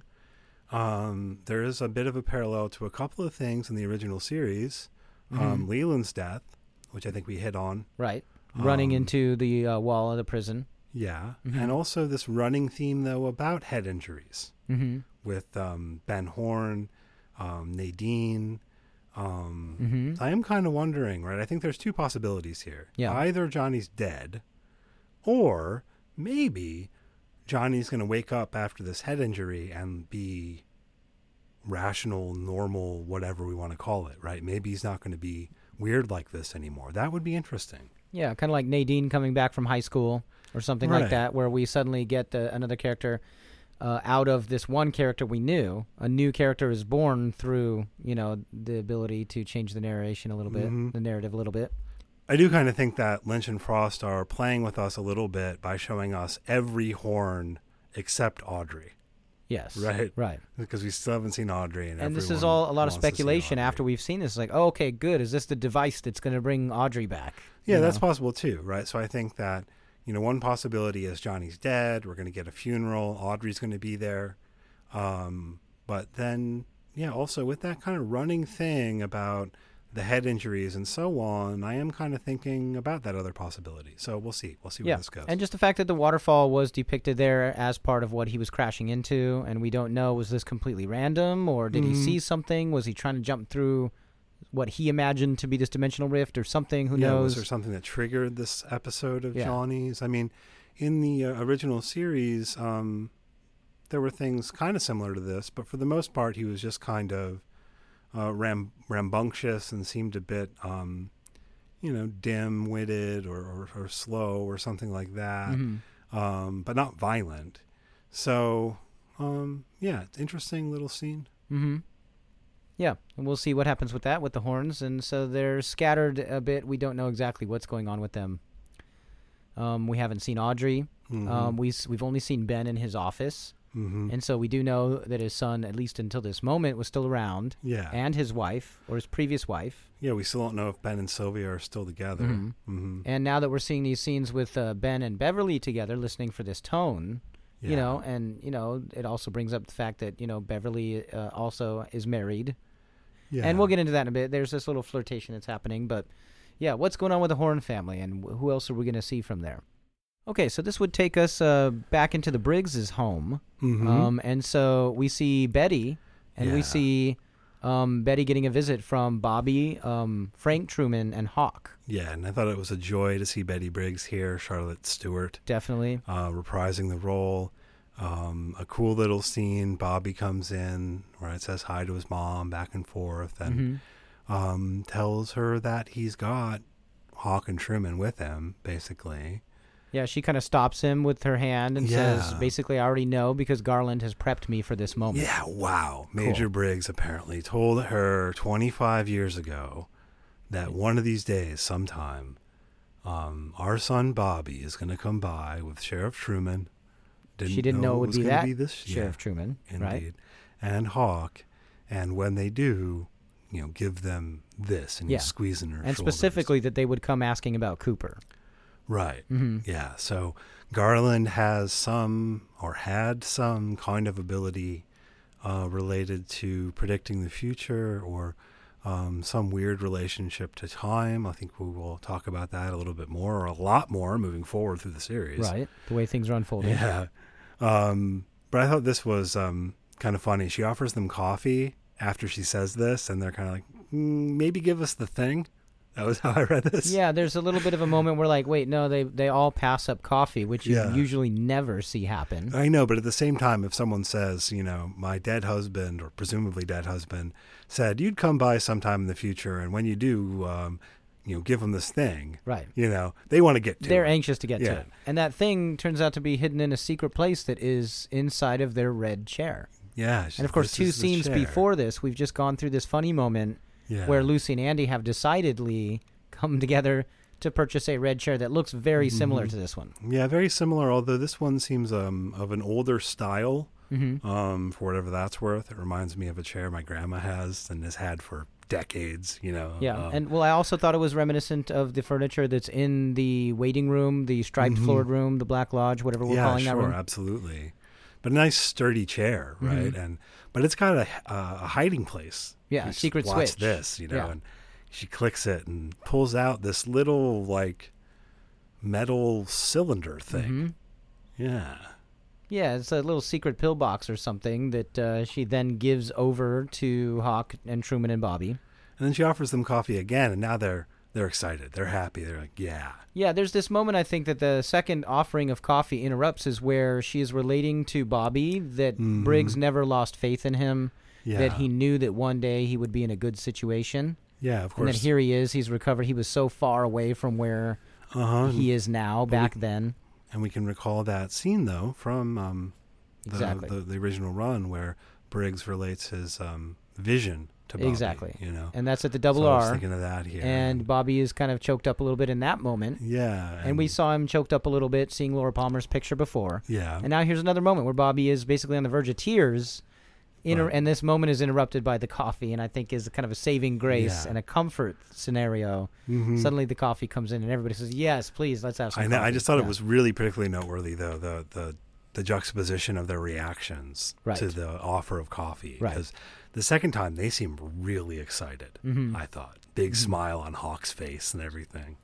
There is a bit of a parallel to a couple of things in the original series. Leland's death, which I think we hit on. Right. Running into the wall of the prison. Yeah. And also this running theme, though, about head injuries with Ben Horn, Nadine. I am kind of wondering, right? I think there's two possibilities here. Yeah. Either Johnny's dead, or maybe Johnny's going to wake up after this head injury and be rational, normal, whatever we want to call it, right? Maybe he's not going to be weird like this anymore. That would be interesting. Yeah, kind of like Nadine coming back from high school or something like that, where we suddenly get another character out of this one character we knew. A new character is born through, the ability to change the narration a little bit, the narrative a little bit. I do kind of think that Lynch and Frost are playing with us a little bit by showing us every Horn except Audrey. Yes. Right. Because we still haven't seen Audrey. And this is all a lot of speculation after we've seen this. Like, oh, okay, good. Is this the device that's going to bring Audrey back? Yeah, that's possible too, right? So I think that, one possibility is Johnny's dead. We're going to get a funeral. Audrey's going to be there. But then, also with that kind of running thing about the head injuries and so on, I am kind of thinking about that other possibility. So we'll see. We'll see where this goes. And just the fact that the waterfall was depicted there as part of what he was crashing into, and we don't know, was this completely random, or did he see something? Was he trying to jump through what he imagined to be this dimensional rift or something? Who knows? Was there something that triggered this episode of Johnny's? I mean, in the original series, there were things kind of similar to this, but for the most part, he was just kind of rambunctious and seemed a bit, dim-witted or slow or something like that, but not violent. So, it's interesting little scene. Mm-hmm. Yeah, and we'll see what happens with that, with the horns. And so they're scattered a bit. We don't know exactly what's going on with them. We haven't seen Audrey. We've only seen Ben in his office. And so we do know that his son, at least until this moment, was still around. Yeah. And his wife, or his previous wife. Yeah, we still don't know if Ben and Sylvia are still together. And now that we're seeing these scenes with Ben and Beverly together, listening for this tone, it also brings up the fact that, Beverly also is married. Yeah. And we'll get into that in a bit. There's this little flirtation that's happening. But, yeah, what's going on with the Horn family, and who else are we going to see from there? Okay, so this would take us back into the Briggs' home. And so we see Betty, and we see Betty getting a visit from Bobby, Frank Truman, and Hawk. Yeah, and I thought it was a joy to see Betty Briggs here, Charlotte Stewart. Definitely. Reprising the role. A cool little scene. Bobby comes in, where it says hi to his mom, back and forth, and tells her that he's got Hawk and Truman with him, basically. Yeah, she kind of stops him with her hand and says, basically, I already know because Garland has prepped me for this moment. Yeah, wow. Major Briggs apparently told her 25 years ago that one of these days, sometime, our son Bobby is going to come by with Sheriff Truman. She didn't know it would be that Sheriff Truman, indeed. Right? And Hawk. And when they do, give them this. And he's squeezing her shoulders. And specifically that they would come asking about Cooper. Right. Yeah. So Garland has had some kind of ability related to predicting the future or some weird relationship to time. I think we will talk about that a little bit more, or a lot more, moving forward through the series. Right. The way things are unfolding. Yeah. But I thought this was kind of funny. She offers them coffee after she says this, and they're kind of like, maybe give us the thing. That was how I read this. Yeah, there's a little bit of a moment where, like, wait, no, they all pass up coffee, which you usually never see happen. I know, but at the same time, if someone says, my dead husband, or presumably dead husband, said, you'd come by sometime in the future, and when you do, give them this thing. Right. They want to get to it. They're anxious to get to it. And that thing turns out to be hidden in a secret place that is inside of their red chair. Yeah. And, of course, 2 scenes before this, we've just gone through this funny moment where Lucy and Andy have decidedly come together to purchase a red chair that looks very similar to this one. Yeah, very similar, although this one seems of an older style, for whatever that's worth. It reminds me of a chair my grandma has and has had for decades, Yeah, and I also thought it was reminiscent of the furniture that's in the waiting room, the striped floored room, the Black Lodge, whatever we're calling that room. Yeah, absolutely. But a nice sturdy chair, right? But it's got a hiding place. Yeah, a secret switch. Watch this, and she clicks it and pulls out this little, like, metal cylinder thing. Yeah. Yeah, it's a little secret pillbox or something that she then gives over to Hawk and Truman and Bobby. And then she offers them coffee again, and now they're excited. They're happy. They're like, yeah. Yeah, there's this moment, I think, that the second offering of coffee interrupts is where she is relating to Bobby that Briggs never lost faith in him, that he knew that one day he would be in a good situation. Yeah, of course. And that here he is. He's recovered. He was so far away from where he is now back then. And we can recall that scene, though, from the original run where Briggs relates his vision to Bobby. Exactly. And that's at the Double R. I was thinking of that here. And Bobby is kind of choked up a little bit in that moment. Yeah. And we saw him choked up a little bit seeing Laura Palmer's picture before. Yeah. And now here's another moment where Bobby is basically on the verge of tears. And this moment is interrupted by the coffee, and I think is kind of a saving grace and a comfort scenario. Suddenly the coffee comes in, and everybody says, yes, please, let's have some coffee. I just thought it was really particularly noteworthy, though, the juxtaposition of their reactions to the offer of coffee. Because the second time, they seemed really excited, I thought. big smile on Hawk's face and everything.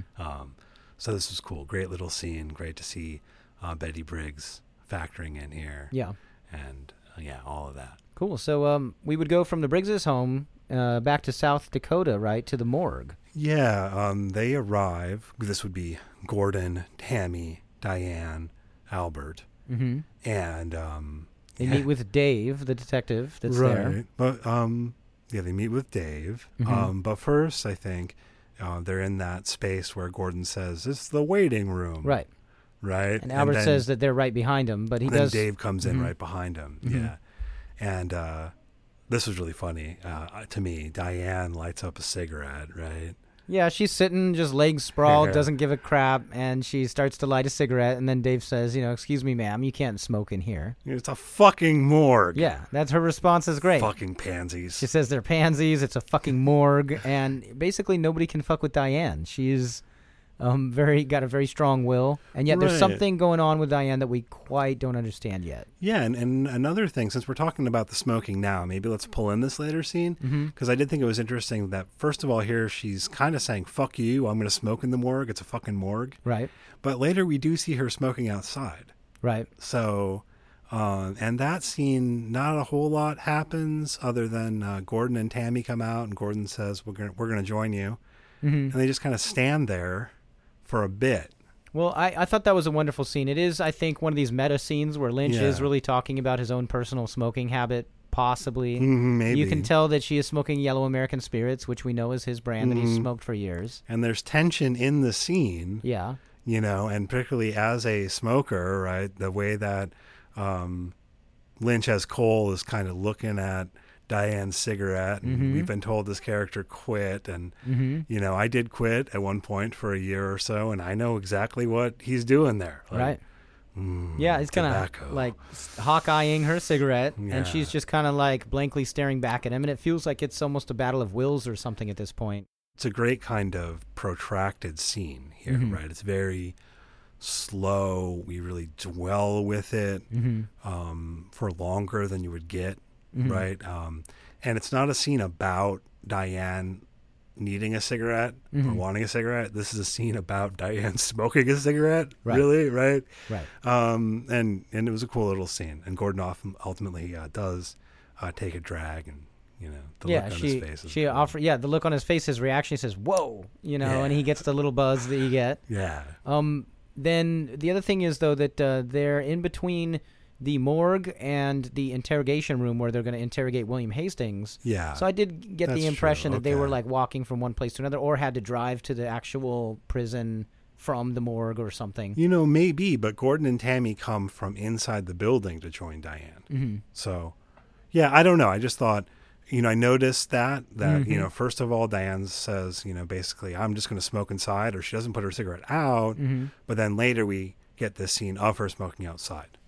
So this was cool. Great little scene. Great to see Betty Briggs factoring in here. Yeah. And all of that. Cool. So we would go from the Briggs' home back to South Dakota, right, to the morgue. Yeah. They arrive. This would be Gordon, Tammy, Diane, Albert. Mm-hmm. And they meet with Dave, the detective that's right. there. But they meet with Dave. But first, I think they're in that space where Gordon says, "It's the waiting room." Right. Right. And Albert says that they're right behind him, but he does. Then Dave comes in right behind him. Yeah. And this was really funny to me. Diane lights up a cigarette, right? Yeah, she's sitting, just legs sprawled, doesn't give a crap, and she starts to light a cigarette, and then Dave says, "Excuse me, ma'am, you can't smoke in here." It's a fucking morgue. Yeah, that's her response is great. Fucking pansies. She says they're pansies, it's a fucking morgue, and basically nobody can fuck with Diane. She's got a very strong will, and yet there's something going on with Diane that we quite don't understand yet. Yeah, and another thing, since we're talking about the smoking now, maybe let's pull in this later scene, because I did think it was interesting that, first of all, here she's kind of saying, "Fuck you, I'm going to smoke in the morgue, it's a fucking morgue." Right. But later we do see her smoking outside. Right. So, and that scene, not a whole lot happens other than Gordon and Tammy come out, and Gordon says, we're gonna join you. And they just kind of stand there for a bit. Well, I thought that was a wonderful scene. It is, I think, one of these meta scenes where Lynch is really talking about his own personal smoking habit, possibly. Maybe. You can tell that she is smoking Yellow American Spirits, which we know is his brand that he's smoked for years. And there's tension in the scene. Yeah. And particularly as a smoker, right, the way that Lynch as Cole is kind of looking at Diane's cigarette, and we've been told this character quit, and I did quit at one point for a year or so, and I know exactly what he's doing there. Right. Yeah, he's kind of like hawk-eyeing her cigarette, and she's just kind of like blankly staring back at him, and it feels like it's almost a battle of wills or something at this point. It's a great kind of protracted scene here, right? It's very slow. We really dwell with it for longer than you would get. Right. And it's not a scene about Diane needing a cigarette or wanting a cigarette. This is a scene about Diane smoking a cigarette. Right. Really. Right. Right. And it was a cool little scene. And Gordon ultimately does take a drag, and, the look on his face. The look on his face, his reaction, he says, "Whoa," and he gets the little buzz that you get. Yeah. Then the other thing is, though, that they're in between the morgue and the interrogation room where they're going to interrogate William Hastings. Yeah. So I did get the impression that they were like walking from one place to another, or had to drive to the actual prison from the morgue or something. Maybe, but Gordon and Tammy come from inside the building to join Diane. So, yeah, I don't know. I just thought, I noticed that first of all, Diane says, basically, I'm just going to smoke inside, or she doesn't put her cigarette out. But then later we get this scene of her smoking outside.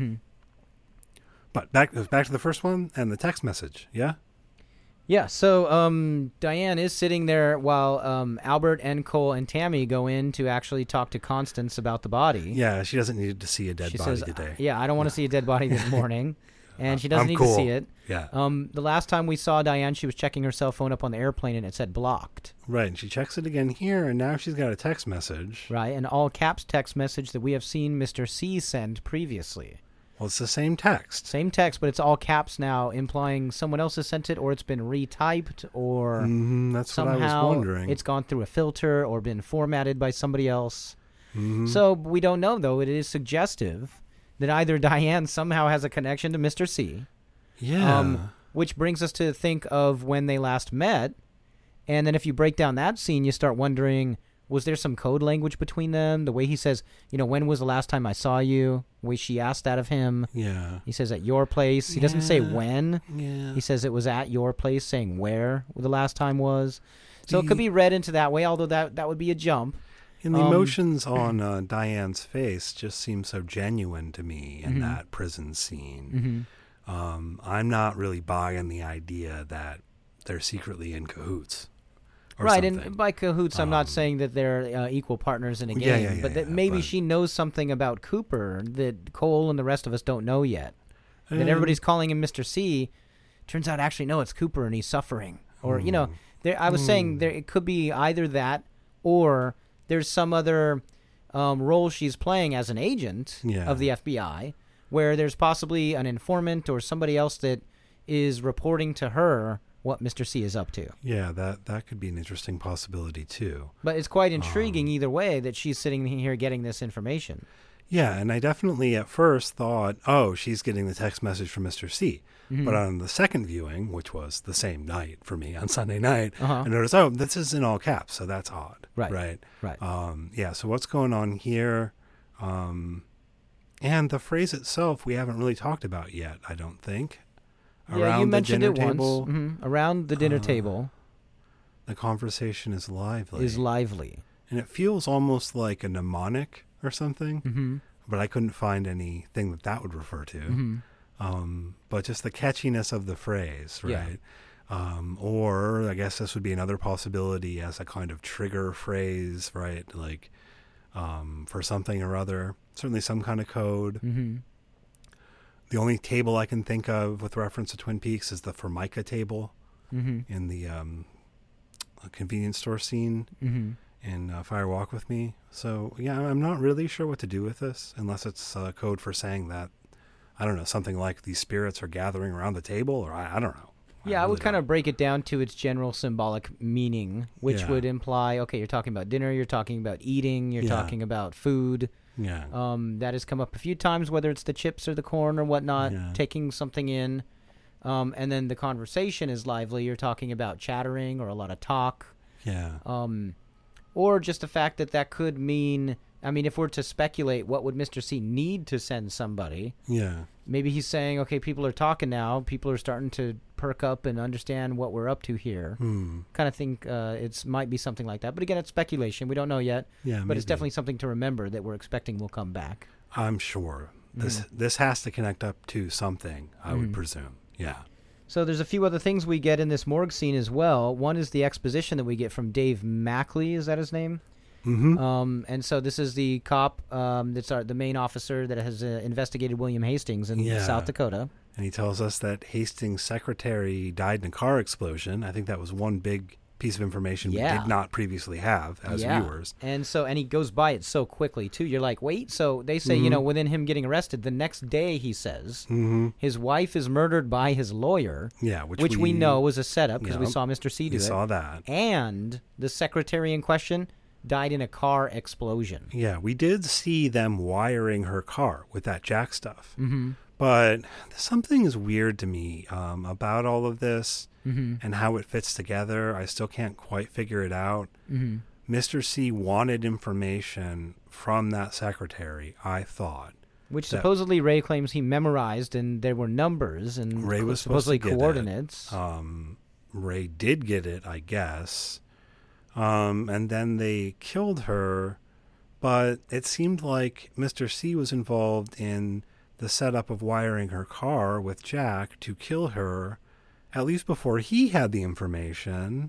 But back to the first one and the text message. Yeah. So Diane is sitting there while Albert and Cole and Tammy go in to actually talk to Constance about the body. Yeah, she doesn't need to see a dead body today. Yeah, I don't want to see a dead body this morning, and she doesn't need to see it. Yeah. The last time we saw Diane, she was checking her cell phone up on the airplane, and it said blocked. Right, and she checks it again here, and now she's got a text message. Right, an all caps text message that we have seen Mr. C send previously. Well, it's the same text. Same text, but it's all caps now, implying someone else has sent it, or it's been retyped, or that's somehow what I was wondering. It's gone through a filter or been formatted by somebody else. So we don't know, though. It is suggestive that either Diane somehow has a connection to Mr. C. Yeah. Which brings us to think of when they last met. And then if you break down that scene, you start wondering, was there some code language between them? The way he says, when was the last time I saw you? The way she asked that of him. Yeah. He says at your place. He doesn't say when. Yeah. He says it was at your place, saying where the last time was. So it could be read into that way, although that would be a jump. And the emotions on Diane's face just seem so genuine to me in that prison scene. I'm not really buying the idea that they're secretly in cahoots. Right, something. And by cahoots, I'm not saying that they're equal partners in a game, but that maybe she knows something about Cooper that Cole and the rest of us don't know yet. That everybody's calling him Mr. C. Turns out, actually, no, it's Cooper, and he's suffering. Or, I was saying it could be either that or there's some other role she's playing as an agent of the FBI, where there's possibly an informant or somebody else that is reporting to her what Mr. C is up to. Yeah, that could be an interesting possibility too. But it's quite intriguing either way that she's sitting here getting this information. Yeah, and I definitely at first thought, oh, she's getting the text message from Mr. C. Mm-hmm. But on the second viewing, which was the same night for me on Sunday night, I noticed, oh, this is in all caps, so that's odd. Right. Yeah, so what's going on here? And the phrase itself we haven't really talked about yet, I don't think. Yeah, you mentioned it once. Around the dinner table. The conversation is lively. And it feels almost like a mnemonic or something, but I couldn't find anything that would refer to. But just the catchiness of the phrase, right? Yeah. Or I guess this would be another possibility as a kind of trigger phrase, right? Like for something or other, certainly some kind of code. The only table I can think of with reference to Twin Peaks is the Formica table in the convenience store scene in Fire Walk with Me. So, yeah, I'm not really sure what to do with this, unless it's code for saying that, I don't know, something like these spirits are gathering around the table, or I don't know. Yeah, I would kind of break it down to its general symbolic meaning, which would imply, okay, you're talking about dinner, you're talking about eating, you're talking about food. Yeah. That has come up a few times, whether it's the chips or the corn or whatnot, taking something in. And then the conversation is lively. You're talking about chattering or a lot of talk. Yeah. Or just the fact that could mean, I mean, if we're to speculate, what would Mr. C need to send somebody? Yeah. Maybe he's saying, okay, people are talking now. People are starting to perk up and understand what we're up to here. Kind of think it might be something like that. But again, it's speculation. We don't know yet. Yeah, but it's definitely something to remember that we're expecting will come back. I'm sure. This has to connect up to something, I would presume. Yeah. So there's a few other things we get in this morgue scene as well. One is the exposition that we get from Dave Mackley. Is that his name? And so this is the cop that's the main officer that has investigated William Hastings in South Dakota. And he tells us that Hastings' secretary died in a car explosion. I think that was one big piece of information we did not previously have as viewers. And he goes by it so quickly, too. You're like, wait, so they say, within him getting arrested, the next day, he says, his wife is murdered by his lawyer, which we know was a setup because we saw Mr. C do it. We saw that. And the secretary in question died in a car explosion. Yeah, we did see them wiring her car with that jack stuff. But something is weird to me about all of this and how it fits together. I still can't quite figure it out. Mr. C wanted information from that secretary, I thought. Which supposedly Ray claims he memorized, and there were numbers and Ray was supposedly coordinates. Ray did get it, I guess. And then they killed her, but it seemed like Mr. C was involved in the setup of wiring her car with Jack to kill her, at least before he had the information.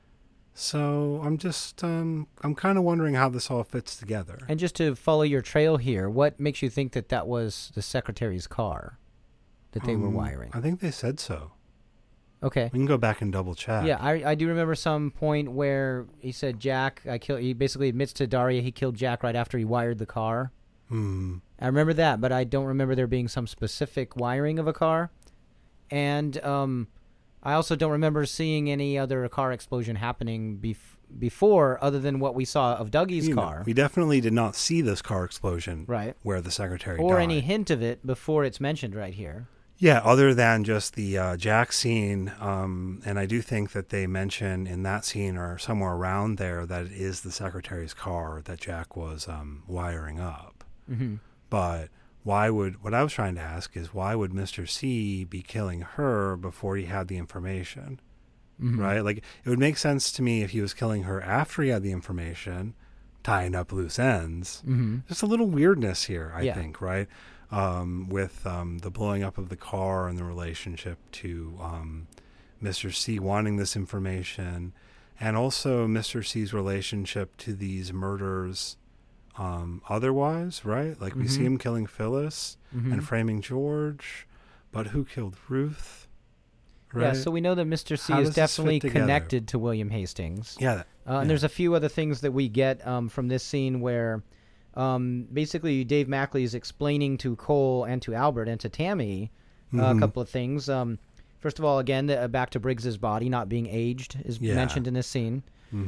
So I'm just, I'm kind of wondering how this all fits together. And just to follow your trail here, what makes you think that was the secretary's car that they were wiring? I think they said so. Okay. We can go back and double check. Yeah, I do remember some point where he said Jack, he basically admits to Daria he killed Jack right after he wired the car. I remember that, but I don't remember there being some specific wiring of a car. And I also don't remember seeing any other car explosion happening before other than what we saw of Dougie's car. We definitely did not see this car explosion where the secretary died. Or any hint of it before it's mentioned right here. Yeah, other than just the Jack scene, and I do think that they mention in that scene or somewhere around there that it is the secretary's car that Jack was wiring up. But what I was trying to ask is why would Mr. C be killing her before he had the information, right? Like, it would make sense to me if he was killing her after he had the information, tying up loose ends. Just a little weirdness here, I think, right? With the blowing up of the car and the relationship to Mr. C wanting this information, and also Mr. C's relationship to these murders otherwise, right? Like we see him killing Phyllis and framing George, but who killed Ruth? right? Yeah, so we know that Mr. C How is does this fit definitely together? connected to William Hastings. Yeah. And there's a few other things that we get from this scene where basically Dave Mackley is explaining to Cole and to Albert and to Tammy a couple of things. First of all, again, back to Briggs's body not being aged is mentioned in this scene.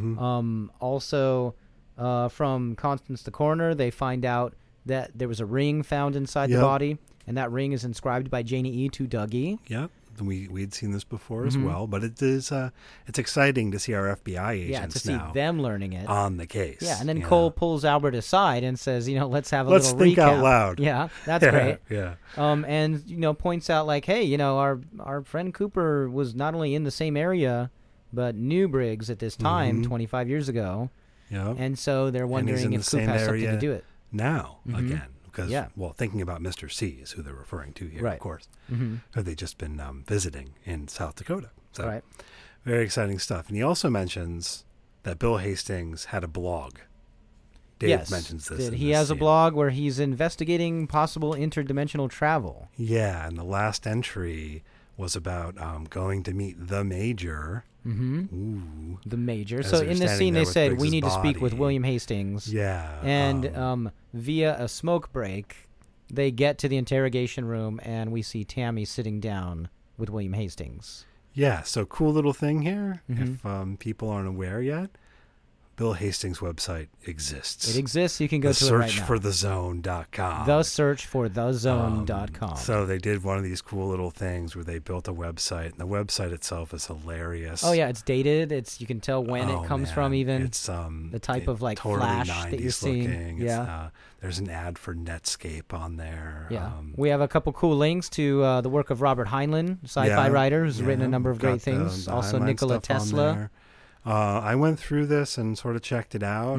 Also, from Constance the Coroner, they find out that there was a ring found inside the body, and that ring is inscribed by Janie E. to Dougie. Yep. We'd seen this before as well, but it is it's exciting to see our FBI agents to see now them learning it on the case. Yeah, and then Cole pulls Albert aside and says, let's have a let's little think recap. out loud. Yeah, that's great. Yeah. And points out like, hey, our friend Cooper was not only in the same area, but knew Briggs at this time 25 years ago. Yeah. And so they're wondering if Coop has something to do with it now again. Because, Yeah. well, thinking about Mr. C is who they're referring to here, Right. of course. Who they've just been visiting in South Dakota. So, Right. very exciting stuff. And he also mentions that Bill Hastings had a blog. Dave mentions this. He has a blog where he's investigating possible interdimensional travel. Yeah, and the last entry was about going to meet the Major. Ooh. The Major. As So they're in this standing scene, there they with said, we Briggs's need to speak with body. William Hastings. Yeah. And via a smoke break, they get to the interrogation room, and we see Tammy sitting down with William Hastings. Yeah, so cool little thing here. If people aren't aware yet, Bill Hastings' website exists. It exists. You can go to it right now. Searchforthezone.com. Searchforthezone.com. So they did one of these cool little things where they built a website, and the website itself is hilarious. Oh yeah, it's dated. You can tell when it comes from. Even it's the type of like totally flash 90s that you're seeing. looking. Yeah, there's an ad for Netscape on there. Yeah, we have a couple cool links to the work of Robert Heinlein, sci-fi writer, who's written a number of great things. Also Heinlein Nikola stuff on Tesla. there. I went through this and sort of checked it out.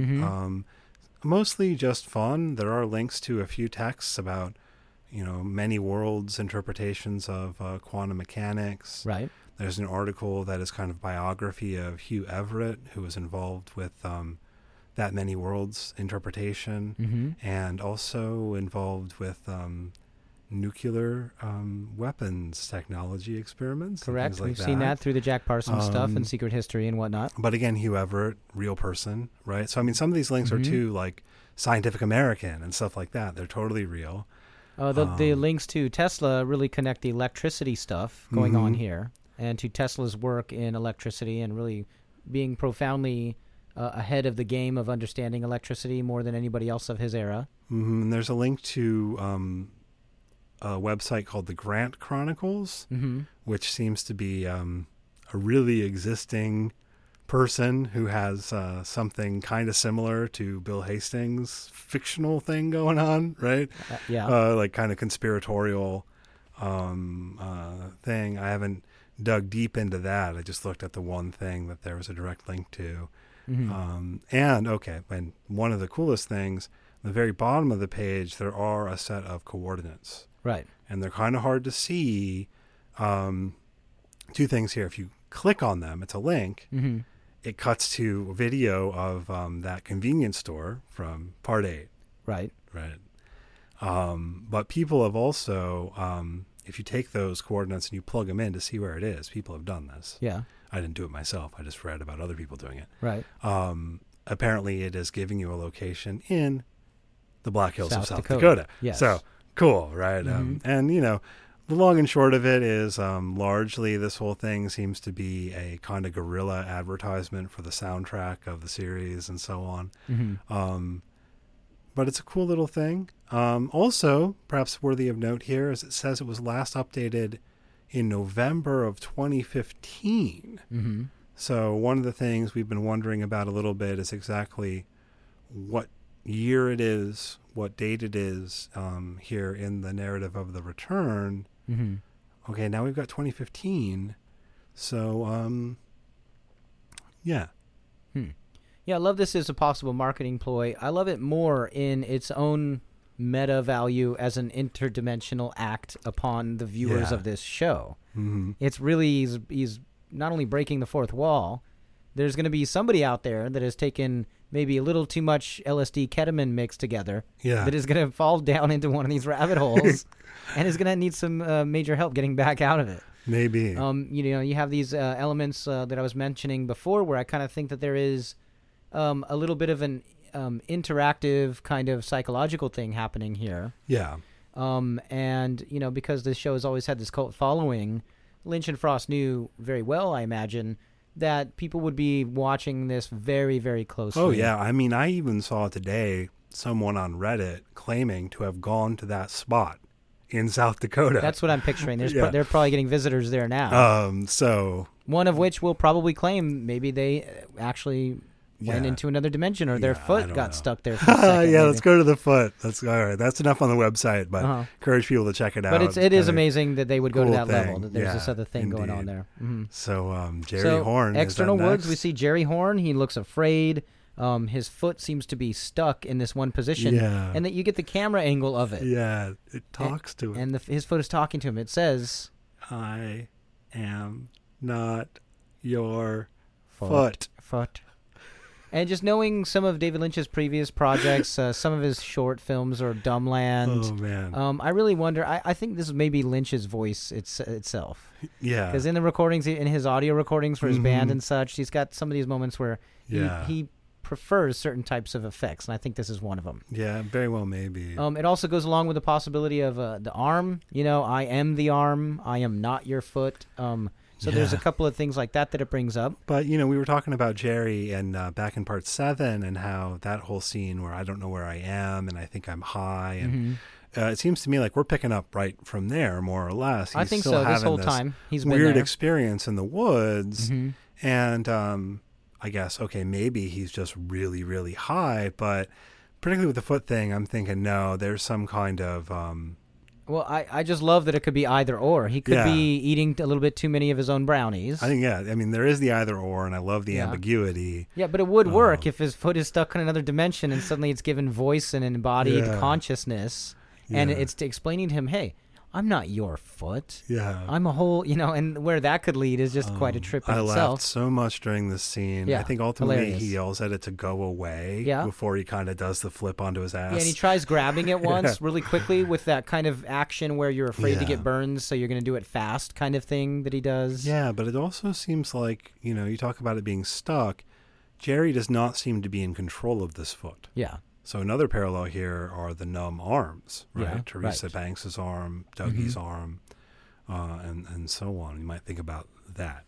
Mostly just fun. There are links to a few texts about, many worlds interpretations of quantum mechanics. Right. There's an article that is kind of biography of Hugh Everett, who was involved with that many worlds interpretation, and also involved with nuclear weapons technology experiments. Correct. Like We've seen that through the Jack Parsons stuff and Secret History and whatnot. But again, Hugh Everett, real person, right? So, I mean, some of these links are to like Scientific American and stuff like that. They're totally real. The links to Tesla really connect the electricity stuff going on here and to Tesla's work in electricity and really being profoundly ahead of the game of understanding electricity more than anybody else of his era. And there's a link to a website called the Grant Chronicles, which seems to be a really existing person who has something kind of similar to Bill Hastings' fictional thing going on, right? Like kind of conspiratorial thing. I haven't dug deep into that. I just looked at the one thing that there was a direct link to. And one of the coolest things, at the very bottom of the page, there are a set of coordinates. Right. And they're kind of hard to see. Two things here. If you click on them, it's a link. It cuts to a video of that convenience store from Part 8. Right. But people have also, if you take those coordinates and you plug them in to see where it is, people have done this. Yeah. I didn't do it myself. I just read about other people doing it. Right. Apparently, it is giving you a location in the Black Hills of South Dakota. Dakota. Yes. So, cool, right? And, the long and short of it is largely this whole thing seems to be a kind of guerrilla advertisement for the soundtrack of the series and so on. But it's a cool little thing. Also, perhaps worthy of note here is it says it was last updated in November of 2015. So one of the things we've been wondering about a little bit is exactly what year it is, what date it is here in the narrative of the return. Okay, now we've got 2015. So, yeah. Yeah, I love this as a possible marketing ploy. I love it more in its own meta value as an interdimensional act upon the viewers of this show. It's really, he's not only breaking the fourth wall, there's going to be somebody out there that has taken maybe a little too much LSD ketamine mixed together that is going to fall down into one of these rabbit holes and is going to need some major help getting back out of it. Maybe. You have these elements that I was mentioning before, where I kind of think that there is a little bit of an interactive kind of psychological thing happening here. Yeah. And because this show has always had this cult following, Lynch and Frost knew very well, I imagine, that people would be watching this very, very closely. Oh, yeah. I mean, I even saw today someone on Reddit claiming to have gone to that spot in South Dakota. That's what I'm picturing. They're probably getting visitors there now. So one of which will probably claim maybe they actually went into another dimension, or their foot got stuck there for a second. Yeah, let's go to the foot. That's all right. That's enough on the website, but encourage people to check it out. But it is amazing that they would go to that level, that there's this other thing going on there. Mm-hmm. So Jerry Horn. External woods, we see Jerry Horn. He looks afraid. His foot seems to be stuck in this one position, and that you get the camera angle of it. Yeah, it talks to him. And his foot is talking to him. It says, "I am not your foot." And just knowing some of David Lynch's previous projects, some of his short films, or Dumbland. Oh, man. I really wonder. I think this is maybe Lynch's voice itself. Yeah. Because in the recordings, in his audio recordings for his band and such, he's got some of these moments where he prefers certain types of effects, and I think this is one of them. Yeah, very well maybe. It also goes along with the possibility of the arm. I am the arm. I am not your foot. So there's a couple of things like that it brings up. But, we were talking about Jerry and back in part 7 and how that whole scene where I don't know where I am and I think I'm high. And it seems to me like we're picking up right from there, more or less. I think so. This whole time he's been weird there. Experience in the woods. And I guess, okay, maybe he's just really, really high. But particularly with the foot thing, I'm thinking, no, there's some kind of... Well, I just love that it could be either or. He could be eating a little bit too many of his own brownies. I think, I mean, there is the either or, and I love the ambiguity. Yeah, but it would work if his foot is stuck in another dimension and suddenly it's given voice and embodied consciousness. And it's explaining to him, hey, I'm not your foot. Yeah. I'm a whole, and where that could lead is just quite a trip in itself. I laughed so much during this scene. Yeah, I think ultimately hilarious. he yells at it to go away before he kind of does the flip onto his ass. Yeah, and he tries grabbing it once really quickly with that kind of action where you're afraid to get burns, so you're going to do it fast kind of thing that he does. Yeah, but it also seems like, you talk about it being stuck. Jerry does not seem to be in control of this foot. Yeah. So another parallel here are the numb arms, right? Yeah, Teresa Banks's arm, Dougie's arm, and so on. You might think about that.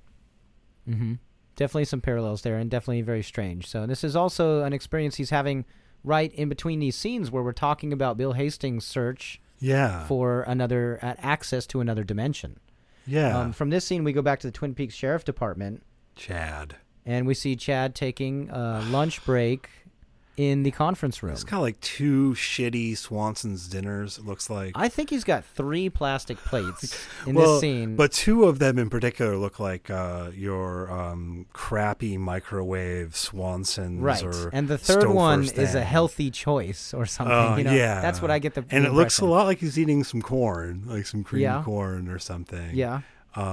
Definitely some parallels there, and definitely very strange. So this is also an experience he's having right in between these scenes where we're talking about Bill Hastings' search for access to another dimension. Yeah. From this scene, we go back to the Twin Peaks Sheriff Department. Chad. And we see Chad taking a lunch break in the conference room. It's kind of like 2 shitty Swanson's dinners, it looks like. I think he's got 3 plastic plates in this scene. But 2 of them in particular look like your crappy microwave Swanson's. Right. Or and the third one Stouffer's is a healthy choice or something. Yeah. That's what I get the And it looks a impression. lot like he's eating some corn, like some creamed corn or something. Yeah.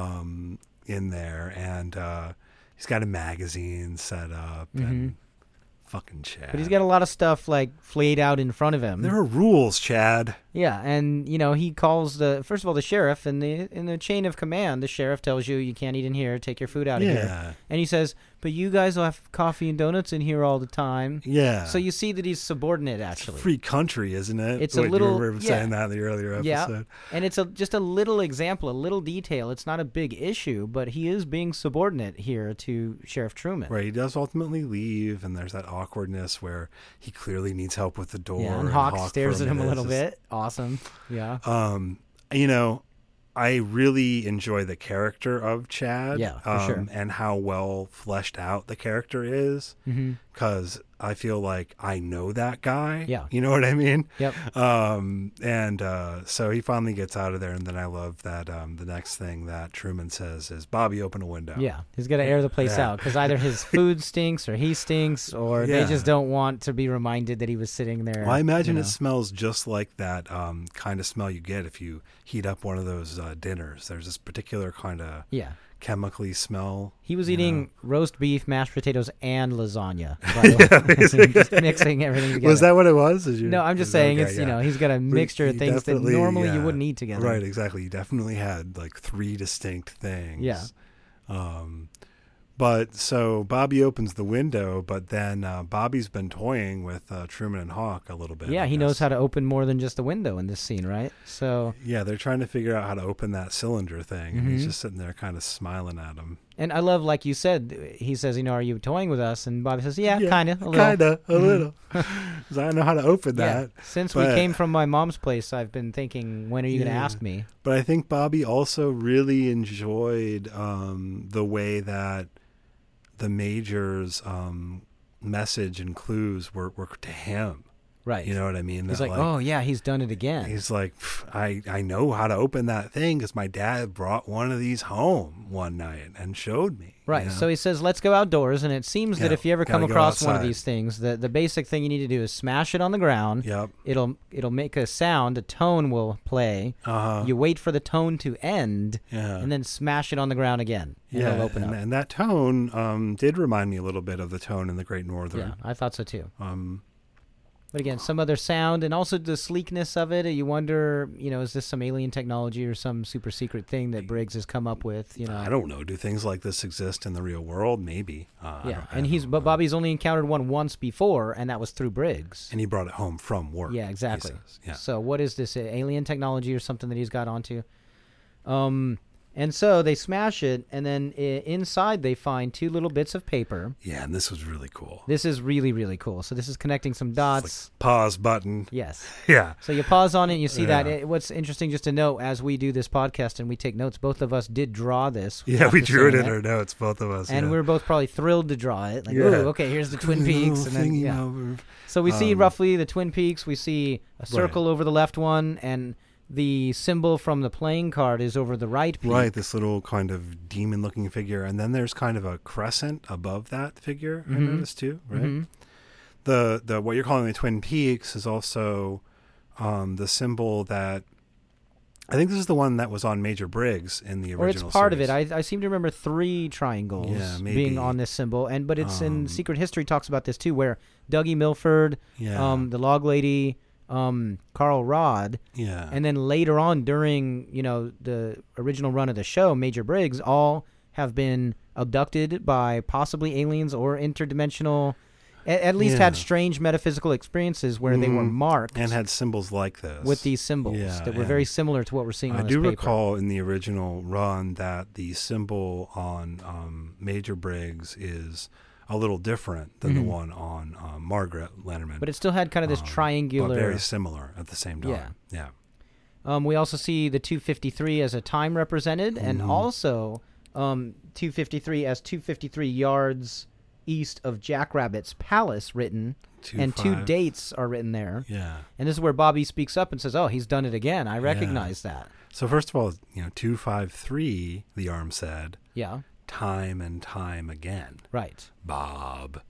In there. And he's got a magazine set up and... Fucking Chad. But he's got a lot of stuff like flayed out in front of him. There are rules, Chad. Yeah, and he calls first of all the sheriff, and in the chain of command, the sheriff tells you can't eat in here, take your food out of here. And he says, but you guys will have coffee and donuts in here all the time. Yeah. So you see that he's subordinate, actually. It's a free country, isn't it? It's a little... You remember saying that in the earlier episode. Yeah, and it's just a little example, a little detail. It's not a big issue, but he is being subordinate here to Sheriff Truman. Right, he does ultimately leave, and there's that awkwardness where he clearly needs help with the door. Yeah, and Hawk stares at him a little bit. Awesome. Yeah. I really enjoy the character of Chad. Yeah, for sure. And how well fleshed out the character is. Because I feel like I know that guy. Yeah. You know what I mean? Yep. So he finally gets out of there, and then I love that the next thing that Truman says is, Bobby, open a window. Yeah, he's got to air the place out, because either his food stinks or he stinks, or they just don't want to be reminded that he was sitting there. Well, I imagine it smells just like that kind of smell you get if you heat up one of those dinners. There's this particular kind of chemically smell. He was eating roast beef, mashed potatoes, and lasagna. By the way. Just mixing everything together. Was that what it was? No, I'm just saying it's he's got a mixture of things that normally you wouldn't eat together. Right, exactly. You definitely had like 3 distinct things. Yeah. But so Bobby opens the window, but then Bobby's been toying with Truman and Hawk a little bit. Yeah, he knows how to open more than just the window in this scene, right? So yeah, they're trying to figure out how to open that cylinder thing, and he's just sitting there kind of smiling at him. And I love, like you said, he says, are you toying with us? And Bobby says, yeah, kind of, a little. Kind of, a little. Because I know how to open that. Since we came from my mom's place, I've been thinking, when are you going to ask me? But I think Bobby also really enjoyed the way that the Major's message and clues were to him. Right. You know what I mean? He's like, oh, yeah, he's done it again. He's like, I know how to open that thing because my dad brought one of these home one night and showed me. Right. You know? So he says, let's go outdoors. And it seems that if you ever come across one of these things, the basic thing you need to do is smash it on the ground. Yep. It'll make a sound. A tone will play. You wait for the tone to end and then smash it on the ground again. And it'll open up. And that tone did remind me a little bit of the tone in the Great Northern. Yeah, I thought so too. But again, some other sound and also the sleekness of it. You wonder, is this some alien technology or some super secret thing that Briggs has come up with? I don't know. Do things like this exist in the real world? Maybe. But Bobby's only encountered one once before, and that was through Briggs. And he brought it home from work. Yeah, exactly. Yeah. So what is this, alien technology or something that he's got onto? And so they smash it, and then inside they find 2 little bits of paper. Yeah, and this was really cool. This is really, really cool. So this is connecting some dots. It's like pause button. Yes. Yeah. So you pause on it, and you see that. What's interesting just to note, as we do this podcast and we take notes, both of us did draw this. Yeah, we drew it in our notes, both of us. And we were both probably thrilled to draw it. Like, okay, here's the Twin Peaks. And then, So we see roughly the Twin Peaks. We see a circle over the left one, and the symbol from the playing card is over the right peak. Right, this little kind of demon-looking figure. And then there's kind of a crescent above that figure, I noticed too, right? The what you're calling the Twin Peaks is also the symbol that... I think this is the one that was on Major Briggs in the original Or it's part series. of it. I seem to remember 3 triangles being on this symbol. But it's in Secret History talks about this too, where Dougie Milford, the Log Lady... Carl Rod, and then later on during the original run of the show, Major Briggs all have been abducted by possibly aliens or interdimensional, at least had strange metaphysical experiences where they were marked and had symbols like this with these symbols that were very similar to what we're seeing on this paper. I do recall in the original run that the symbol on Major Briggs is a little different than the one on Margaret Lanterman. But it still had kind of this triangular... But very similar at the same time. Yeah. We also see the 253 as a time represented, and also 253 as 253 yards east of Jackrabbit's palace written, and 2 dates are written there. Yeah. And this is where Bobby speaks up and says, oh, he's done it again. I recognize that. So first of all, 253, the arm said. Yeah. Time and time again. Right. Bob.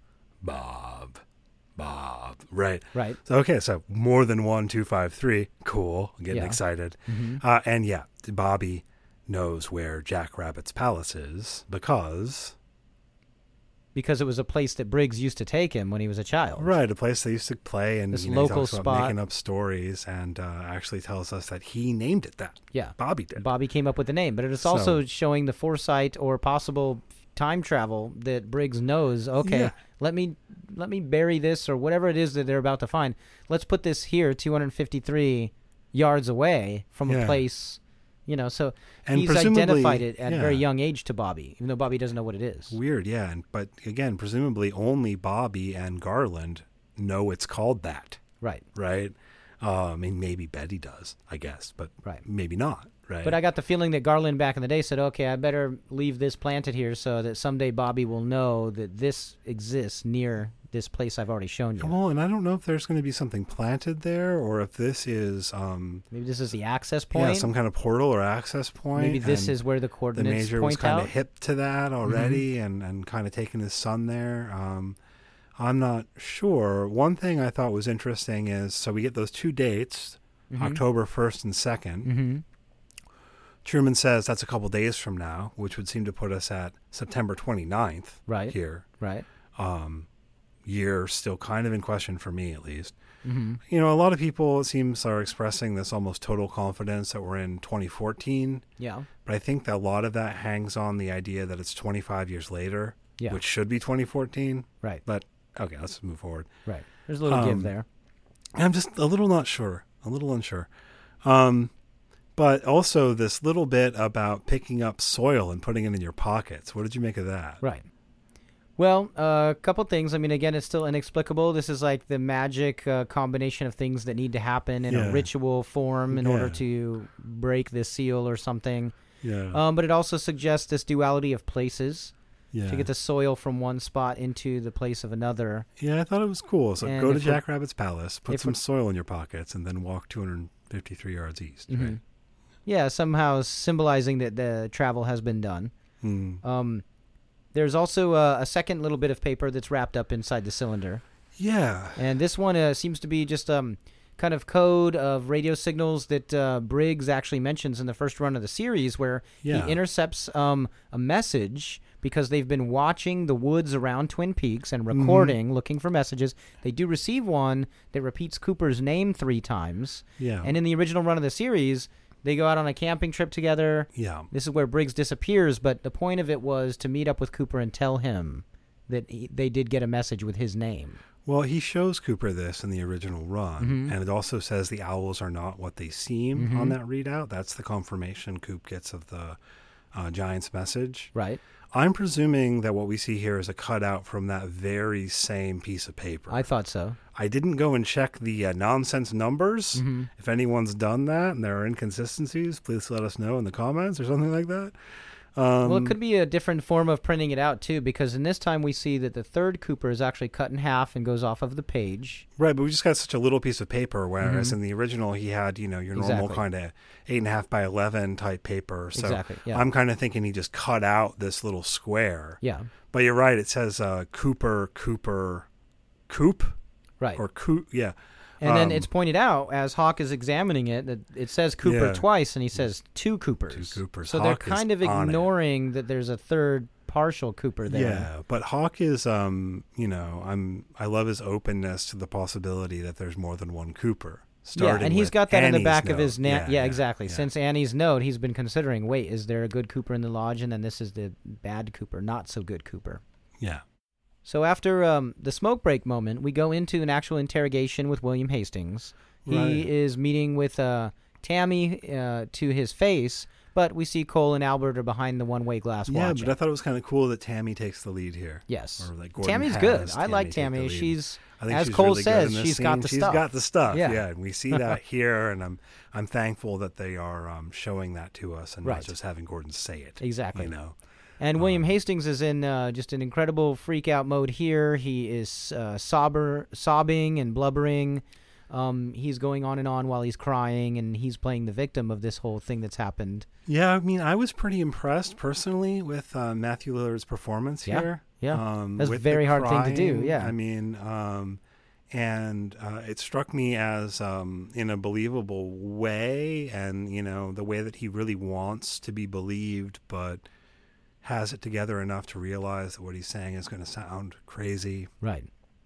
Right. So, okay, so more than 1, 2, 5, 3. Cool. I'm getting excited. And Bobby knows where Jackrabbit's palace is because it was a place that Briggs used to take him when he was a child. Right, a place they used to play, and this local he talks spot. About making up stories, and actually tells us that he named it that. Yeah, Bobby did. Bobby came up with the name, but it's also showing the foresight or possible time travel that Briggs knows. Okay, let me bury this or whatever it is that they're about to find. Let's put this here, 253 yards away from a place. So and he's identified it at a very young age to Bobby, even though Bobby doesn't know what it is. Weird, yeah. But again, presumably only Bobby and Garland know it's called that. Right. Right? I mean, maybe Betty does, I guess, but maybe not. Right. But I got the feeling that Garland back in the day said, okay, I better leave this planted here so that someday Bobby will know that this exists near this place I've already shown you. Well, and I don't know if there's going to be something planted there or if this is... maybe this is the access point? Yeah, some kind of portal or access point. Maybe this is where the coordinates point out. The Major was kind of hip to that already and kind of taking his son there. I'm not sure. One thing I thought was interesting is, so we get those 2 dates, October 1st and 2nd. Truman says that's a couple days from now, which would seem to put us at September 29th Right. here. Right. Year still kind of in question for me, at least. Mm-hmm. You know, a lot of people, it seems, are expressing this almost total confidence that we're in 2014. Yeah. But I think that a lot of that hangs on the idea that it's 25 years later, Yeah. which should be 2014. Right. But, okay, let's move forward. Right. There's a little give there. I'm just a little not sure, a little unsure. But also this little bit about picking up soil and putting it in your pockets. What did you make of that? Right. Well, a couple things. I mean, again, it's still inexplicable. This is like the magic combination of things that need to happen in a ritual form in order to break this seal or something. Yeah. But it also suggests this duality of places. Yeah. To get the soil from one spot into the place of another. Yeah, I thought it was cool. So And go to if we're- Jack Rabbit's palace, put some soil in your pockets, and then walk 253 yards east. Mhm. Right? Yeah, somehow symbolizing that the travel has been done. Mm. There's also a second little bit of paper that's wrapped up inside the cylinder. Yeah. And this one seems to be just kind of code of radio signals that Briggs actually mentions in the first run of the series, where he intercepts a message because they've been watching the woods around Twin Peaks and recording, looking for messages. They do receive one that repeats Cooper's name 3 times. Yeah. And in the original run of the series, they go out on a camping trip together. Yeah. This is where Briggs disappears, but the point of it was to meet up with Cooper and tell him that they did get a message with his name. Well, he shows Cooper this in the original run, and it also says the owls are not what they seem on that readout. That's the confirmation Coop gets of the Giant's message. Right. I'm presuming that what we see here is a cutout from that very same piece of paper. I thought so. I didn't go and check the nonsense numbers. If anyone's done that and there are inconsistencies, please let us know in the comments or something like that. Well, it could be a different form of printing it out, too, because in this time we see that the third Cooper is actually cut in half and goes off of the page. Right, but we just got such a little piece of paper, whereas in the original he had, your normal kind of 8.5 by 11 type paper. So Exactly, yeah. I'm kind of thinking he just cut out this little square. Yeah. But you're right, it says Coop? Right. Or Coop, yeah. And then it's pointed out as Hawk is examining it that it says Cooper twice, and he says 2 Coopers. 2 Coopers. So Hawk they're kind of ignoring that there's a third partial Cooper there. Yeah, but Hawk is, I love his openness to the possibility that there's more than one Cooper. Yeah, and he's got that in the back Annie's of his note. Yeah, exactly. Yeah. Since Annie's note, he's been considering, wait, is there a good Cooper in the lodge? And then this is the bad Cooper, not so good Cooper. Yeah. So after the smoke break moment, we go into an actual interrogation with William Hastings. He is meeting with Tammy to his face, but we see Cole and Albert are behind the one-way glass watching. Yeah, but I thought it was kind of cool that Tammy takes the lead here. Yes. Or like Gordon Tammy's has good. I like take Tammy. the lead. She's, I think as she's Cole really good says, in this she's got scene. the She's stuff. got the stuff. Yeah. Yeah, and we see that here, and I'm thankful that they are showing that to us and not just having Gordon say it. Exactly. And William Hastings is in just an incredible freak-out mode here. He is sobbing and blubbering. He's going on and on while he's crying, and he's playing the victim of this whole thing that's happened. Yeah, I mean, I was pretty impressed personally with Matthew Lillard's performance here. Yeah, that's a very hard thing to do, yeah. I mean, and it struck me as in a believable way, and, the way that he really wants to be believed, but has it together enough to realize that what he's saying is going to sound crazy. Right.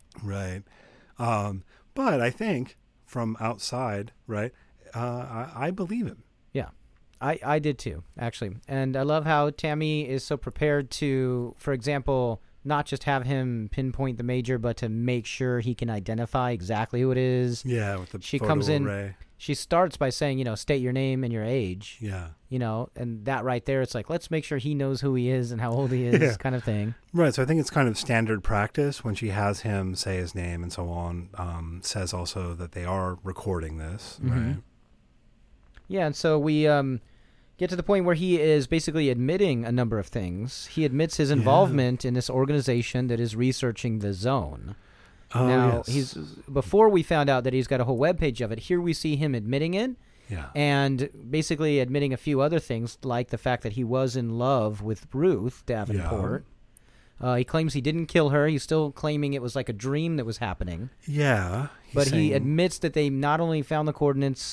But I think from outside, I believe him. Yeah, I did too, actually. And I love how Tammy is so prepared to, for example, not just have him pinpoint the major, but to make sure he can identify exactly who it is. Yeah, with the she photo comes in. array. She starts by saying, state your name and your age. Yeah. And that right there, it's like, let's make sure he knows who he is and how old he is, kind of thing. Right. So I think it's kind of standard practice when she has him say his name and so on. Says also that they are recording this, right? Yeah, and so we get to the point where he is basically admitting a number of things. He admits his involvement in this organization that is researching the zone. Oh, now, yes. before we found out that he's got a whole webpage of it, here we see him admitting it. Yeah. And basically admitting a few other things, like the fact that he was in love with Ruth Davenport. Yeah. He claims he didn't kill her. He's still claiming it was like a dream that was happening. Yeah. But he admits that they not only found the coordinates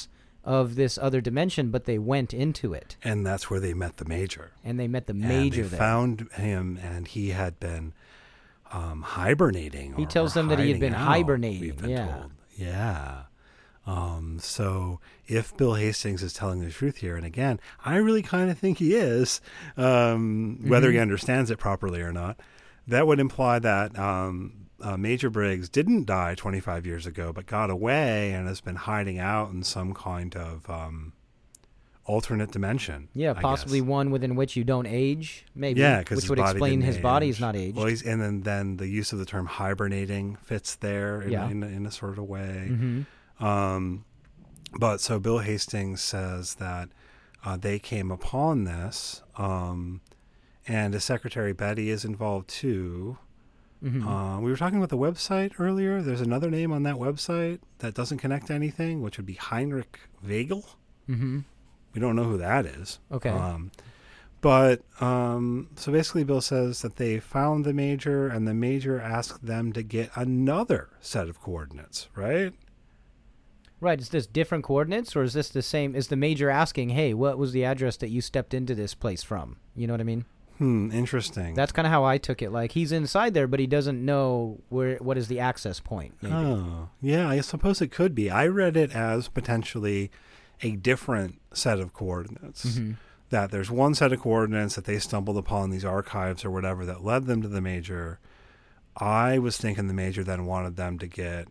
of this other dimension, but they went into it. And that's where they met the Major. And they met the And Major they there. found him, and he had been hibernating. He tells them that he had been hibernating. We've been Yeah. told. Yeah. So if Bill Hastings is telling the truth here, and again, I really kind of think he is, whether he understands it properly or not, that would imply that Major Briggs didn't die 25 years ago, but got away and has been hiding out in some kind of alternate dimension. Yeah, I possibly guess. one within which you don't age, maybe. Yeah, because which would explain his body's not aged. Well, and then the use of the term hibernating fits there in a sort of way. Mm-hmm. But so Bill Hastings says that they came upon this, and his secretary Betty is involved too. Mm-hmm. We were talking about the website earlier. There's another name on that website that doesn't connect to anything, which would be Heinrich Weigel. Mm-hmm. We don't know who that is. Okay. So basically Bill says that they found the Major, and the Major asked them to get another set of coordinates, right? Right. Is this different coordinates, or is this the same? Is the Major asking, hey, what was the address that you stepped into this place from? You know what I mean? Interesting. That's kind of how I took it. Like, he's inside there, but he doesn't know what is the access point. Maybe. Oh, yeah, I suppose it could be. I read it as potentially a different set of coordinates. Mm-hmm. That there's one set of coordinates that they stumbled upon these archives or whatever that led them to the Major. I was thinking the Major then wanted them to get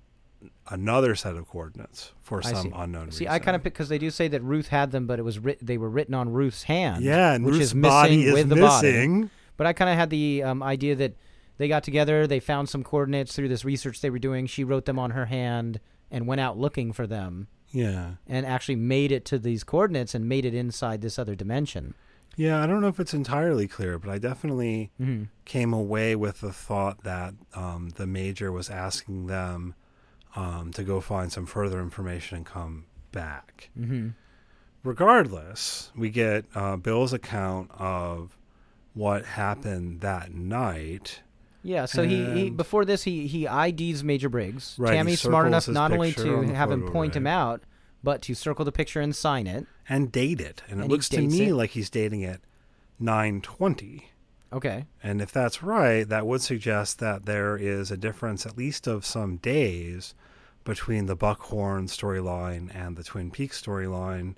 another set of coordinates for some unknown reason. See, I kind of picked, because they do say that Ruth had them, but it was they were written on Ruth's hand. Yeah, and which Ruth's is missing body is with the missing. body. But I kind of had the idea that they got together, they found some coordinates through this research they were doing. She wrote them on her hand and went out looking for them. Yeah. And actually made it to these coordinates and made it inside this other dimension. Yeah, I don't know if it's entirely clear, but I definitely came away with the thought that the Major was asking them to go find some further information and come back. Mm-hmm. Regardless, we get Bill's account of what happened that night. Yeah, so he before this he IDs Major Briggs. Right, Tammy's he smart enough circles his not only picture to on the have him photo, point him right. out, but to circle the picture and sign it. And date it. And it And he looks to dates me it. like he's dating it 9/20. Okay. And if that's right, that would suggest that there is a difference, at least of some days, between the Buckhorn storyline and the Twin Peaks storyline.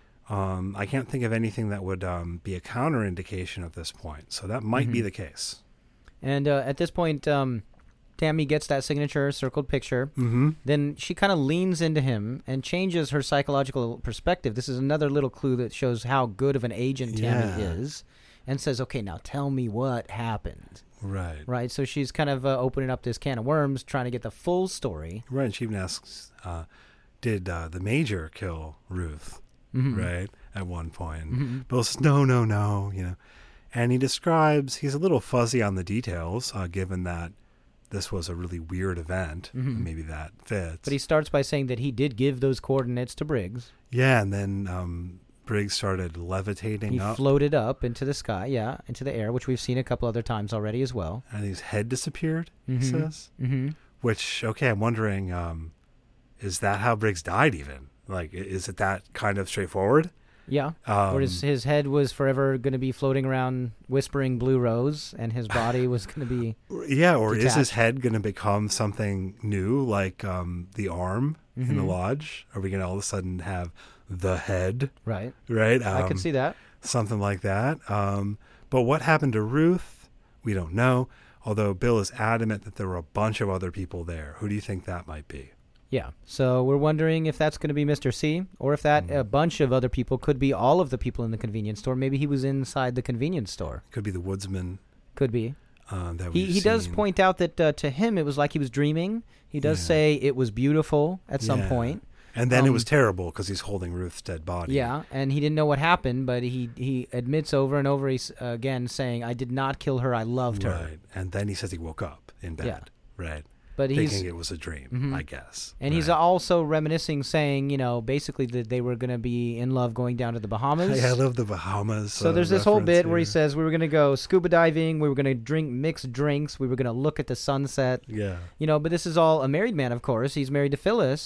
I can't think of anything that would be a counterindication at this point. So that might be the case. And at this point, Tammy gets that signature circled picture. Mm-hmm. Then she kind of leans into him and changes her psychological perspective. This is another little clue that shows how good of an agent Tammy is. And says, okay, now tell me what happened. Right. Right, so she's kind of opening up this can of worms, trying to get the full story. Right. And she even asks, did the Major kill Ruth? Mm-hmm. Right. At one point. Mm-hmm. Bill says, no, you know. And he describes, he's a little fuzzy on the details, given that this was a really weird event. Mm-hmm. Maybe that fits. But he starts by saying that he did give those coordinates to Briggs. Yeah, and then Briggs started levitating He up. floated up into the sky, into the air, which we've seen a couple other times already as well. And his head disappeared, he Mhm. says. Mm-hmm. Which, okay, I'm wondering, is that how Briggs died even? Like, is it that kind of straightforward? Yeah. Or his head was forever going to be floating around whispering Blue Rose, and his body was going to be... Yeah, or is his detached. head going to become something new, like the arm in the Mhm. lodge? Are we going to all of a sudden have the head, Right. right? I could see that. Something like that. But what happened to Ruth, we don't know, although Bill is adamant that there were a bunch of other people there. Who do you think that might be? Yeah. So we're wondering if that's going to be Mr. C, or if that a bunch of other people could be all of the people in the convenience store. Maybe he was inside the convenience store. Could be the woodsman Could be. that we've He does seen. point out that to him it was like he was dreaming. He does say it was beautiful at some Yeah. point. And then it was terrible because he's holding Ruth's dead body. Yeah, and he didn't know what happened, but he admits over and over again saying, I did not kill her, I loved her. Right. And then he says he woke up in bed. Yeah. Right. But Thinking it was a dream, Mhm. I guess. And he's Right. also reminiscing, saying, basically that they were going to be in love going down to the Bahamas. I love the Bahamas. So there's this whole bit where he says, says we were going to go scuba diving, we were going to drink mixed drinks, we were going to look at the sunset. yeah. But this is all a married man, of course. He's married to Phyllis.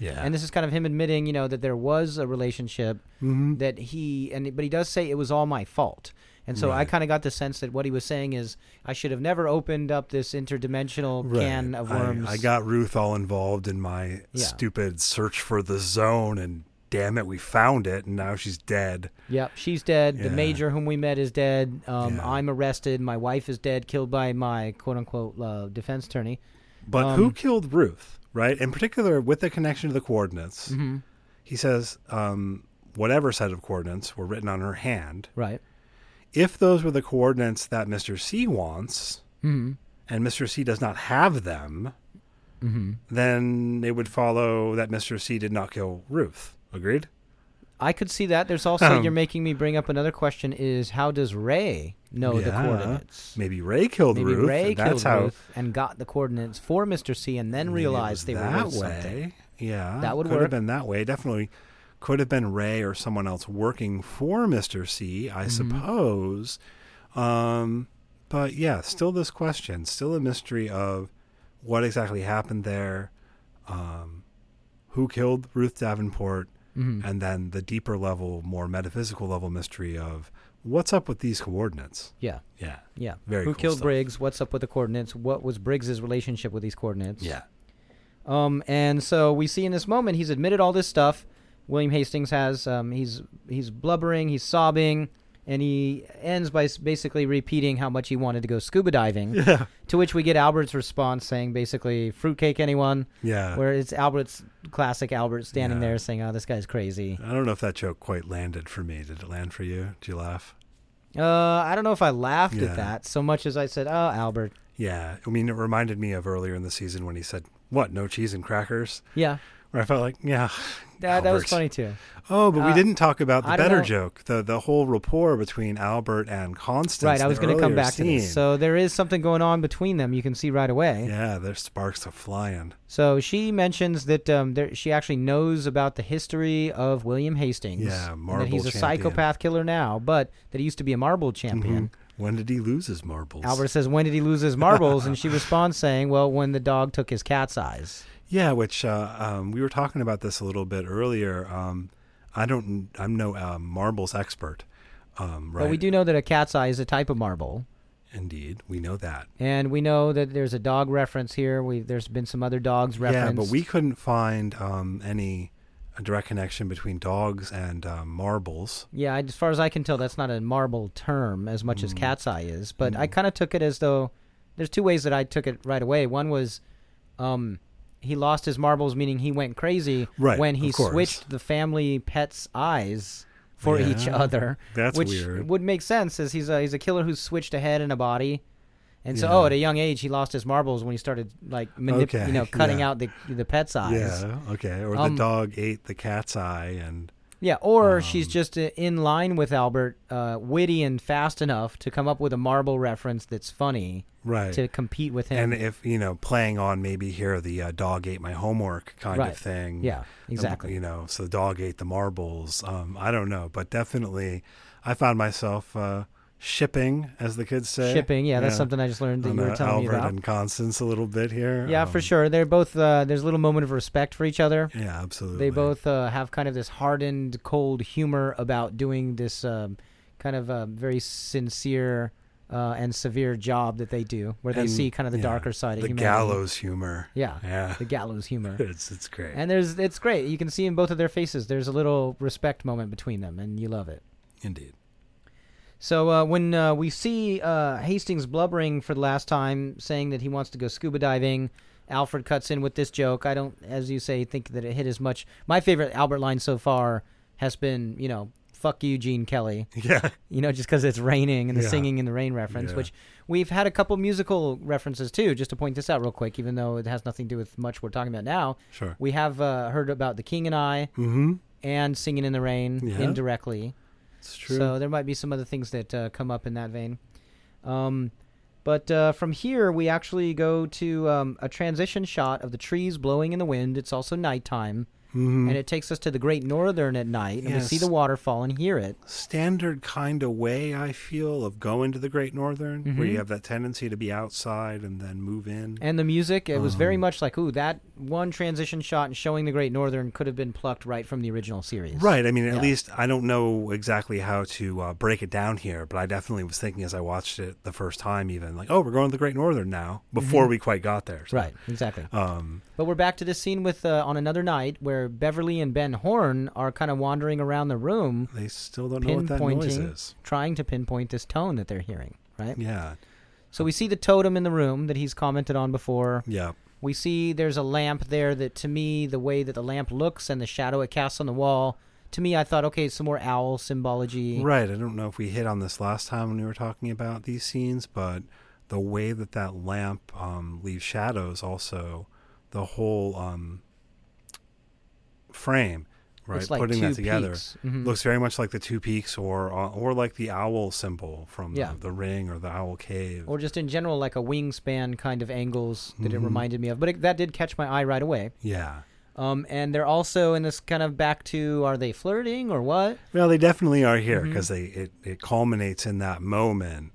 Yeah. And this is kind of him admitting, that there was a relationship Mm-hmm. that but he does say it was all my fault. And so I Right. kind of got the sense that what he was saying is I should have never opened up this interdimensional can of worms. I got Ruth all involved in my Yeah. stupid search for the zone, and damn it, we found it, and now she's dead. Yep, she's dead. The Yeah. major whom we met is dead. Yeah. I'm arrested. My wife is dead, killed by my quote-unquote defense attorney. But who killed Ruth, right? In particular, with the connection to the coordinates, Mm-hmm. he says whatever set of coordinates were written on her hand, Right. if those were the coordinates that Mr. C wants, Mm-hmm. and Mr. C does not have them, Mm-hmm. then it would follow that Mr. C did not kill Ruth. Agreed? I could see that. There's also, you're Um, making me bring up another question, is how does Ray know the Yeah. coordinates? Maybe Ray killed Maybe Ruth. Ray and that's killed how Ruth and got the coordinates for Mr. C and then maybe it realized was they were that worth something. way. Yeah, That would could work. have been that way. Definitely could have been Ray or someone else working for Mr. C, I Mm-hmm. suppose. But yeah, still this question, still a mystery of what exactly happened there, who killed Ruth Davenport, Mm-hmm. and then the deeper level, more metaphysical level mystery of what's up with these coordinates. Yeah. Yeah, Yeah. very Who cool killed stuff. Briggs? What's up with the coordinates? What was Briggs's relationship with these coordinates? Yeah. And so we see in this moment he's admitted all this stuff. William Hastings has he's blubbering, he's sobbing, and he ends by basically repeating how much he wanted to go scuba diving. Yeah. To which we get Albert's response saying basically, "Fruitcake, anyone?" Yeah. Where it's Albert's classic Albert standing Yeah. there saying, "Oh, this guy's crazy." I don't know if that joke quite landed for me. Did it land for you? Did you laugh? I don't know if I laughed Yeah. at that so much as I said, "Oh, Albert." Yeah. I mean, it reminded me of earlier in the season when he said, "What? No cheese and crackers?" Yeah, Where I felt like, yeah. that was Albert. funny too. Oh, but we didn't talk about I the don't better know. joke, the whole rapport between Albert and Constance. Right, I was going to come back to this. So there is something going on between them. You can see right away. yeah, there's sparks are flying. So she mentions that she actually knows about the history of William Hastings. Yeah, and marble that he's a champion. psychopath killer now, but that he used to be a marble champion. Mhm. When did he lose his marbles? Albert says, "When did he lose his marbles?" And she responds saying, "Well, when the dog took his cat's eyes." Yeah, which we were talking about this a little bit earlier. I'm no marbles expert, right? But we do know that a cat's eye is a type of marble. Indeed, we know that. And we know that there's a dog reference here. There's been some other dogs referenced. Yeah, but we couldn't find any direct connection between dogs and marbles. Yeah, as far as I can tell, that's not a marble term as much as cat's eye is. But I kind of took it as though there's two ways that I took it right away. One was he lost his marbles, meaning he went crazy Right, when he of course. switched the family pet's eyes for each Yeah, other. that's which weird. would make sense, as he's a killer who's switched a head and a body. And so, Yeah. at a young age, he lost his marbles when he started Okay, cutting yeah. out the pet's eyes. Yeah, okay. Or the dog ate the cat's eye, and Yeah, or she's just in line with Albert, witty and fast enough to come up with a marble reference that's funny right. to compete with him. And if playing on maybe here the dog ate my homework kind Right. of thing. Yeah, exactly. So the dog ate the marbles. I don't know, but definitely, I found myself shipping, as the kids say. Shipping, yeah, that's something I just learned that on, you were telling Albert me about. and Constance a little bit here. Yeah, for sure. They're both. There's a little moment of respect for each other. Yeah, absolutely. They both have kind of this hardened, cold humor about doing this kind of very sincere and severe job that they do, where they And, see kind of the yeah, darker side of the humanity. gallows humor. Yeah, Yeah. the gallows humor. It's great. And it's great. You can see in both of their faces, there's a little respect moment between them, and you love it. Indeed. So when we see Hastings blubbering for the last time, saying that he wants to go scuba diving, Alfred cuts in with this joke. I don't, as you say, think that it hit as much. My favorite Albert line so far has been, fuck you, Gene Kelly. Yeah. Just because it's raining and the Yeah. singing in the rain reference, Yeah. which we've had a couple musical references too, just to point this out real quick, even though it has nothing to do with much we're talking about now. Sure. We have heard about The King and I Mm-hmm. and Singing in the Rain Yeah. indirectly. It's true. So there might be some other things that come up in that vein. But from here, we actually go to a transition shot of the trees blowing in the wind. It's also nighttime. Mm-hmm. and it takes us to the Great Northern at night, and we see the waterfall and hear it. Standard kind of way, I feel, of going to the Great Northern, where you have that tendency to be outside and then move in. And the music, it was very much like, ooh, that one transition shot and showing the Great Northern could have been plucked right from the original series. Right. I mean, at least I don't know exactly how to break it down here, but I definitely was thinking as I watched it the first time even, like, oh, we're going to the Great Northern now, before we quite got there. So. Right, exactly. But we're back to this scene with on another night where Beverly and Ben Horn are kind of wandering around the room. They still don't know what that noise is. Trying to pinpoint this tone that they're hearing, right? Yeah. So we see the totem in the room that he's commented on before. Yeah. We see there's a lamp there that, to me, the way that the lamp looks and the shadow it casts on the wall, to me, I thought, okay, some more owl symbology. Right. I don't know if we hit on this last time when we were talking about these scenes, but the way that lamp leaves shadows also, the whole frame, right? Like putting that together Mm-hmm. looks very much like the two peaks or like the owl symbol from the ring or the owl cave. Or just in general, like a wingspan kind of angles that it reminded me of. But that did catch my eye right away. Yeah. And they're also in this kind of back to, are they flirting or what? Well, they definitely are here because it culminates in that moment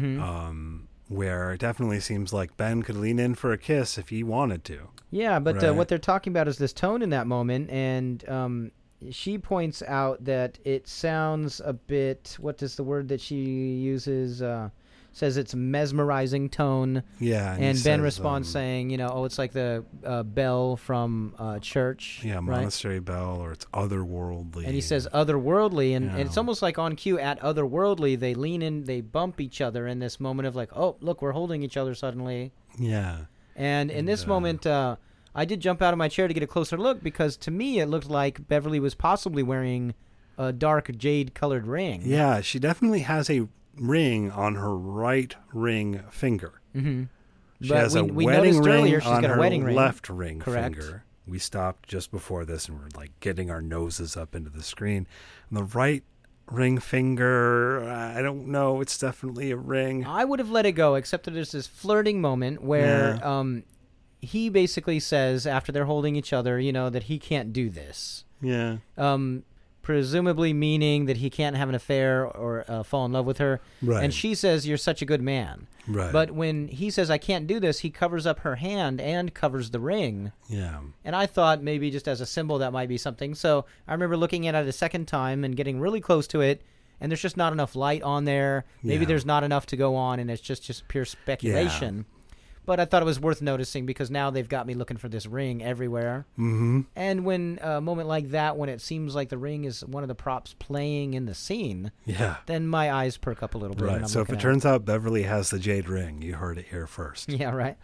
where it definitely seems like Ben could lean in for a kiss if he wanted to. Yeah, but right. What they're talking about is this tone in that moment, and she points out that it sounds a bit, what is the word that she uses? Says it's mesmerizing tone. Yeah. And Ben responds saying, it's like the bell from church. Yeah, right? monastery bell, or it's otherworldly. And he says otherworldly, and it's almost like on cue at otherworldly, they lean in, they bump each other in this moment of like, oh, look, we're holding each other suddenly. Yeah. And in this moment, I did jump out of my chair to get a closer look because to me it looked like Beverly was possibly wearing a dark jade-colored ring. Yeah, she definitely has a ring on her right ring finger. Mm-hmm. She has a wedding ring on her left ring Correct. finger. We stopped just before this and we're like getting our noses up into the screen. And the right ring finger, I don't know, it's definitely a ring. I would have let it go, except that there's this flirting moment where he basically says, after they're holding each other, that he can't do this. Yeah. Presumably meaning that he can't have an affair or fall in love with her. Right. And she says, you're such a good man. Right. But when he says, I can't do this, he covers up her hand and covers the ring. Yeah. And I thought maybe just as a symbol that might be something. So I remember looking at it a second time and getting really close to it, and there's just not enough light on there. Maybe there's not enough to go on, and it's just pure speculation. Yeah. But I thought it was worth noticing because now they've got me looking for this ring everywhere. Mm-hmm. And when a moment like that, when it seems like the ring is one of the props playing in the scene, then my eyes perk up a little bit. Right. So if it turns out Beverly has the jade ring, you heard it here first. Yeah, right.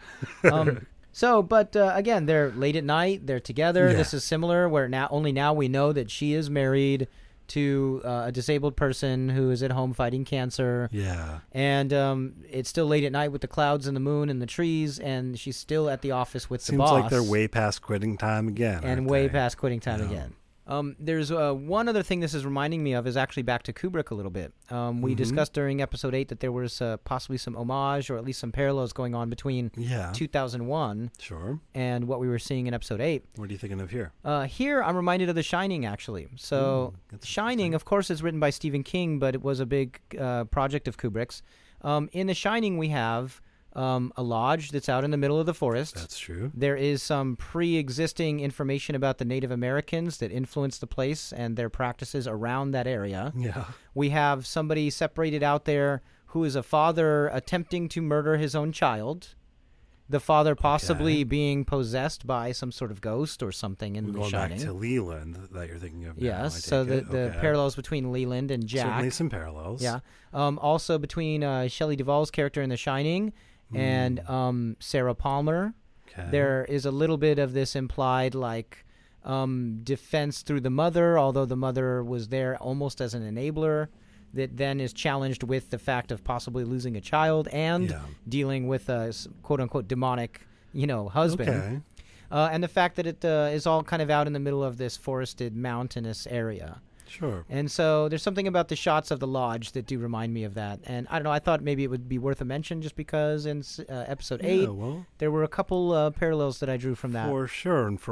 But again, they're late at night. They're together. Yeah. This is similar where now we know that she is married to a disabled person who is at home fighting cancer. Yeah. And it's still late at night with the clouds and the moon and the trees, and she's still at the office with the boss. Seems like they're way past quitting time again. And way past quitting time again. There's one other thing this is reminding me of is actually back to Kubrick a little bit. We discussed during episode 8 that there was possibly some homage or at least some parallels going on between 2001 and what we were seeing in episode 8. What are you thinking of here? Here, I'm reminded of The Shining, actually. So, Shining, of course, is written by Stephen King, but it was a big project of Kubrick's. In The Shining, we have a lodge that's out in the middle of the forest. That's true. There is some pre-existing information about the Native Americans that influenced the place and their practices around that area. Yeah. We have somebody separated out there who is a father attempting to murder his own child. The father possibly being possessed by some sort of ghost or something in The Shining. Going back to Leland that you're thinking of now, yes, so the parallels between Leland and Jack. Certainly some parallels. Yeah. Also between Shelley Duvall's character in The Shining and Sarah Palmer. Okay. There is a little bit of this implied defense through the mother, although the mother was there almost as an enabler, that then is challenged with the fact of possibly losing a child and dealing with a quote-unquote demonic, husband. Okay. And the fact that it is all kind of out in the middle of this forested, mountainous area. Sure. And so there's something about the shots of the lodge that do remind me of that. And I don't know, I thought maybe it would be worth a mention just because in episode 8, there were a couple parallels that I drew from that. For sure. And for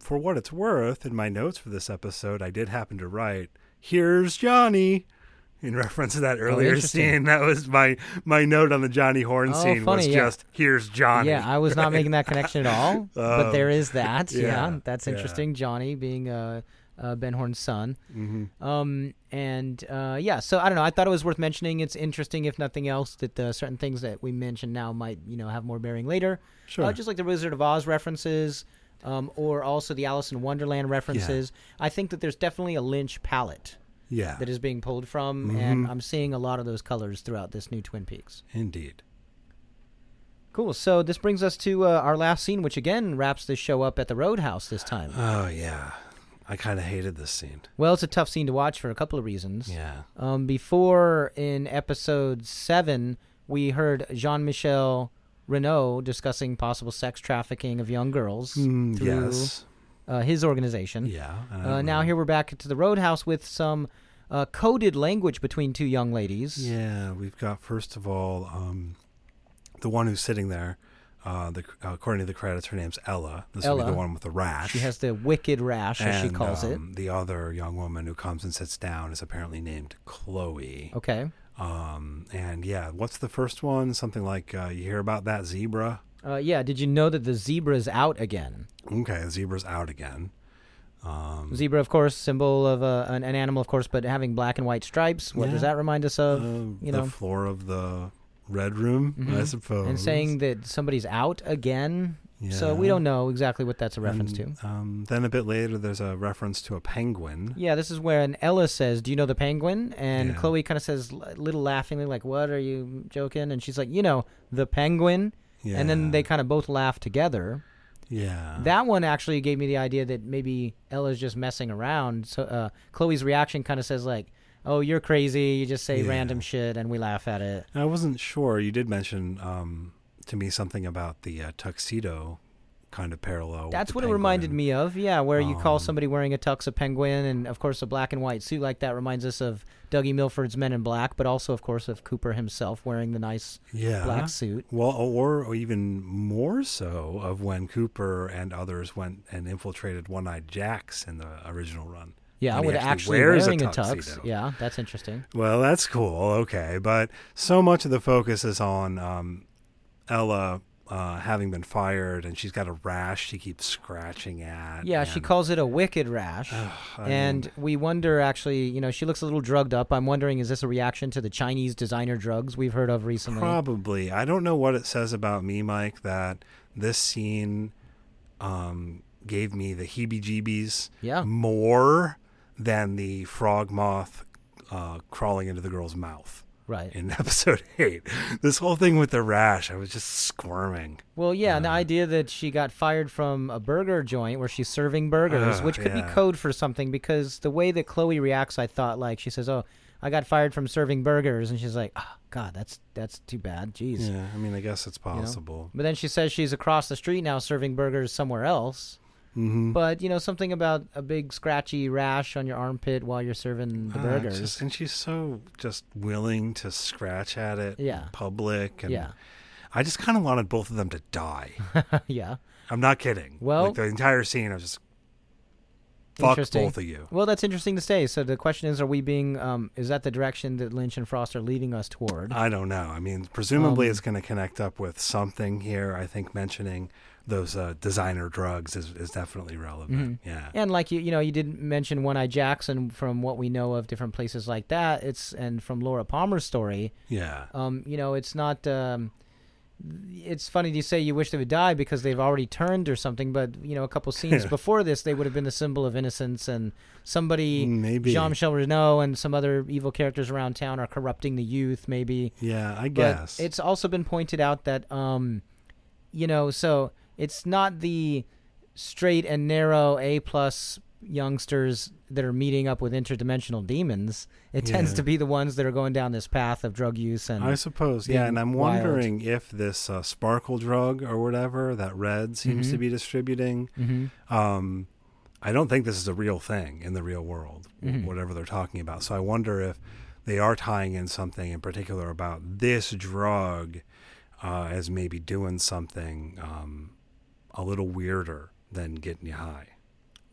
for what it's worth, in my notes for this episode, I did happen to write, "Here's Johnny," in reference to that earlier scene. That was my note on the Johnny Horn scene funny, was just, "Here's Johnny." Yeah, I was not making that connection at all, but there is that. Yeah, that's yeah. interesting. Johnny being Ben Horn's son. Mm-hmm. So I don't know. I thought it was worth mentioning. It's interesting, if nothing else, that certain things that we mentioned now might, have more bearing later. Sure. Just like the Wizard of Oz references, or also the Alice in Wonderland references. I think that there's definitely a Lynch palette that is being pulled from, and I'm seeing a lot of those colors throughout this new Twin Peaks. Indeed. Cool. So this brings us to our last scene, which again wraps this show up at the Roadhouse this time. Oh, yeah. I kind of hated this scene. Well, it's a tough scene to watch for a couple of reasons. Yeah. Before, in episode 7, we heard Jean-Michel Renaud discussing possible sex trafficking of young girls through his organization. Yeah. Now here we're back to the Roadhouse with some coded language between two young ladies. Yeah, we've got, first of all, the one who's sitting there. According to the credits, her name's Ella. This will be the one with the rash. She has the wicked rash, as she calls it. The other young woman who comes and sits down is apparently named Chloe. Okay. And yeah, what's the first one? Something like, you hear about that zebra? Did you know that the zebra's out again? Okay, the zebra's out again. Zebra, of course, symbol of an animal, of course, but having black and white stripes. What does that remind us of? The floor of the Red Room, I suppose. And saying that somebody's out again. Yeah. So we don't know exactly what that's a reference to. Then a bit later, there's a reference to a penguin. Yeah, this is where Ella says, "Do you know the penguin?" And Chloe kind of says, a little laughingly, like, "What, are you joking?" And she's like, "The penguin." Yeah. And then they kind of both laugh together. Yeah. That one actually gave me the idea that maybe Ella's just messing around. So Chloe's reaction kind of says, like, "Oh, you're crazy. You just say random shit and we laugh at it." I wasn't sure. You did mention to me something about the tuxedo kind of parallel. That's with what the it reminded penguin. me of. Yeah, where you call somebody wearing a tux a penguin, and of course a black and white suit like that reminds us of Dougie Milford's Men in Black, but also of course of Cooper himself wearing the nice black suit. Well, or even more so of when Cooper and others went and infiltrated One-Eyed Jacks in the original run. Yeah, with actually wearing a tux. Yeah, that's interesting. Well, that's cool. Okay, but so much of the focus is on Ella having been fired, and she's got a rash she keeps scratching at. Yeah, she calls it a wicked rash. And we wonder, actually, she looks a little drugged up. I'm wondering, is this a reaction to the Chinese designer drugs we've heard of recently? Probably. I don't know what it says about me, Mike, that this scene gave me the heebie-jeebies more than the frog moth crawling into the girl's mouth. Right. In episode 8. This whole thing with the rash, I was just squirming. Well, yeah, the idea that she got fired from a burger joint where she's serving burgers, which could be code for something, because the way that Chloe reacts, I thought, like, she says, "Oh, I got fired from serving burgers," and she's like, "Oh, God, that's too bad. Jeez." Yeah, I mean, I guess it's possible. But then she says she's across the street now serving burgers somewhere else. Mm-hmm. But, something about a big scratchy rash on your armpit while you're serving the burgers. And she's so just willing to scratch at it in public. And I just kind of wanted both of them to die. Yeah. I'm not kidding. Well, like the entire scene, I was just, fuck both of you. Well, that's interesting to say. So the question is, are we being, is that the direction that Lynch and Frost are leading us toward? I don't know. I mean, presumably it's going to connect up with something here. I think mentioning those designer drugs is definitely relevant. Mm-hmm. Yeah. And like you did mention One-Eyed Jacks, and from what we know of different places like that, and from Laura Palmer's story. Yeah. It's not. It's funny you say you wish they would die because they've already turned or something, but a couple scenes before this, they would have been the symbol of innocence, and somebody, maybe Jean-Michel Renaud and some other evil characters around town are corrupting the youth. Maybe. Yeah, I guess. But it's also been pointed out that so it's not the straight and narrow A+ youngsters that are meeting up with interdimensional demons. It tends to be the ones that are going down this path of drug use, and I suppose, and I'm wondering if this sparkle drug or whatever that Red seems to be distributing, I don't think this is a real thing in the real world, whatever they're talking about. So I wonder if they are tying in something in particular about this drug as maybe doing something a little weirder than getting you high.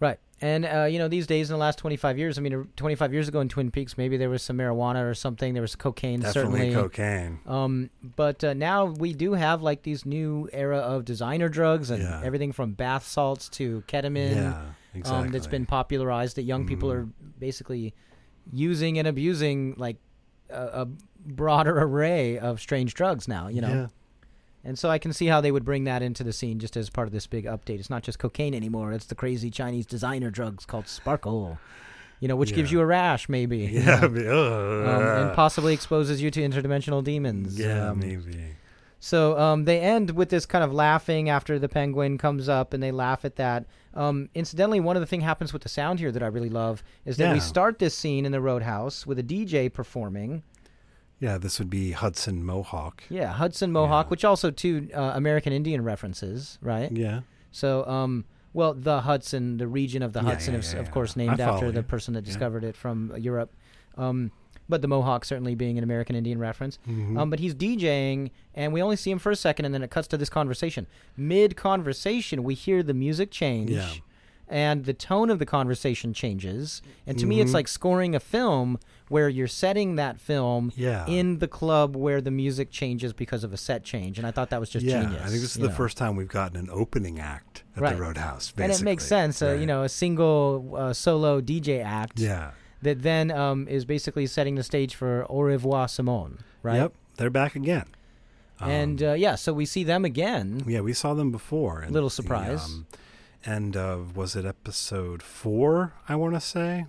Right. And, these days in the last 25 years, 25 years ago in Twin Peaks, maybe there was some marijuana or something. There was cocaine, Definitely certainly. cocaine. But now we do have like these new era of designer drugs and Yeah. everything from bath salts to ketamine. Yeah, exactly. That's been popularized that young people are basically using and abusing like a broader array of strange drugs now, Yeah. And so I can see how they would bring that into the scene just as part of this big update. It's not just cocaine anymore. It's the crazy Chinese designer drugs called Sparkle, which gives you a rash maybe. Yeah. And possibly exposes you to interdimensional demons. Yeah, maybe. So they end with this kind of laughing after the penguin comes up, and they laugh at that. Incidentally, one of the things happens with the sound here that I really love is that we start this scene in the Roadhouse with a DJ performing. Yeah, this would be Hudson Mohawk. Yeah, Hudson Mohawk, which also too American Indian references, right? Yeah. So, the Hudson, the region of the Hudson, of course, named after the person that discovered it from Europe. But the Mohawk certainly being an American Indian reference. Mm-hmm. But he's DJing, and we only see him for a second, and then it cuts to this conversation. Mid-conversation, we hear the music change, and the tone of the conversation changes. And to me, it's like scoring a film where you're setting that film in the club where the music changes because of a set change. And I thought that was just genius. I think this is the first time we've gotten an opening act at the Roadhouse, basically. And it makes sense, a single solo DJ act. Yeah. That then is basically setting the stage for Au revoir, Simone, right? Yep, they're back again. And, so we see them again. Yeah, we saw them before. Little surprise. End of, was it episode 4, I want to say?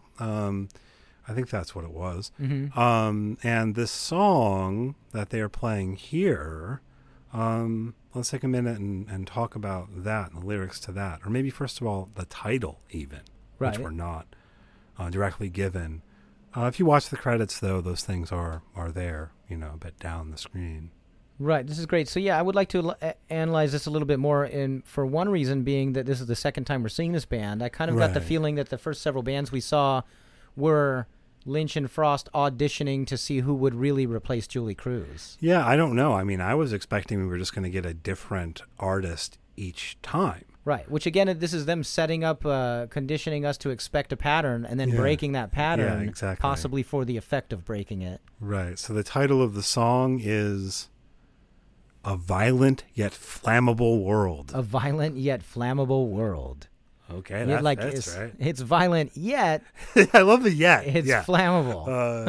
I think that's what it was. Mm-hmm. And this song that they are playing here, let's take a minute and talk about that and the lyrics to that. Or maybe, first of all, the title even, which were not directly given. If you watch the credits, though, those things are there, a bit down the screen. Right. This is great. So, I would like to analyze this a little bit more, and for one reason being that this is the second time we're seeing this band. I kind of got the feeling that the first several bands we saw were Lynch and Frost auditioning to see who would really replace Julie Cruz. Yeah, I don't know. I was expecting we were just going to get a different artist each time. Right, which again, this is them setting up, conditioning us to expect a pattern and then breaking that pattern, possibly for the effect of breaking it. Right, so the title of the song is A Violent Yet Flammable World. A Violent Yet Flammable World. Okay, that's right. It's violent yet. I love the yet. It's flammable.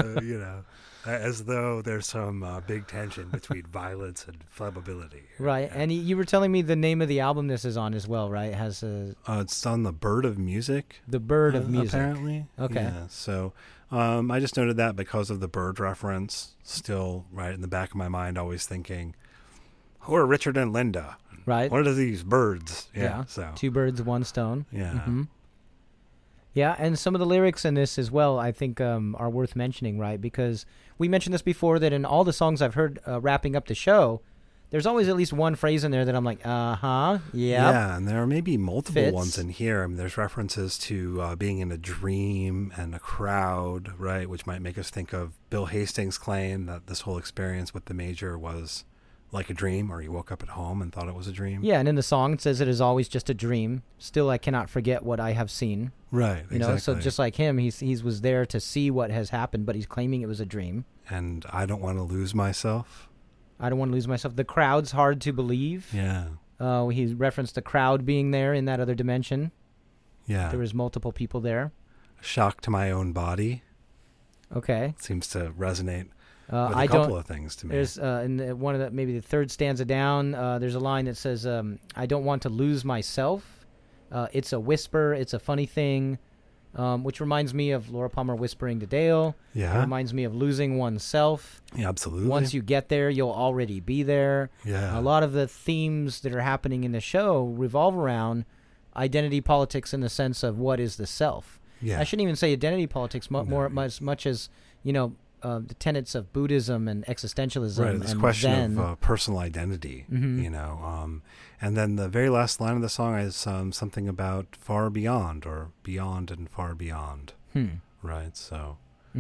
As though there's some big tension between violence and flammability. Right, and you were telling me the name of the album this is on as well, right? It has it's on The Bird of Music. The Bird of Music. Apparently. Okay. Yeah, so I just noted that because of the bird reference, still right in the back of my mind, always thinking, who are Richard and Linda? Right. What are these birds? Yeah. So. 2 birds, 1 stone. Yeah. Mm-hmm. Yeah, and some of the lyrics in this as well, I think, are worth mentioning, right? Because we mentioned this before, that in all the songs I've heard wrapping up the show, there's always at least one phrase in there that I'm like, Yeah, and there are maybe multiple ones in here. There's references to being in a dream and a crowd, right? Which might make us think of Bill Hastings' claim that this whole experience with the Major was like a dream, or he woke up at home and thought it was a dream. Yeah, and in the song it says it is always just a dream. Still, I cannot forget what I have seen. Right, exactly. So just like him, he was there to see what has happened, but he's claiming it was a dream. And I don't want to lose myself. I don't want to lose myself. The crowd's hard to believe. Yeah. He referenced the crowd being there in that other dimension. Yeah. There was multiple people there. Shock to my own body. Okay. Seems to resonate with a couple of things to me. There's in one of the, maybe the third stanza down, there's a line that says, I don't want to lose myself. It's a whisper. It's a funny thing. Which reminds me of Laura Palmer whispering to Dale. Yeah. It reminds me of losing oneself. Yeah, absolutely. Once you get there, you'll already be there. Yeah. A lot of the themes that are happening in the show revolve around identity politics in the sense of what is the self. Yeah. I shouldn't even say identity politics as much as, the tenets of Buddhism and existentialism. Right, this and question Zen. of personal identity, and then the very last line of the song is something about far beyond, or beyond and far beyond. Right, so,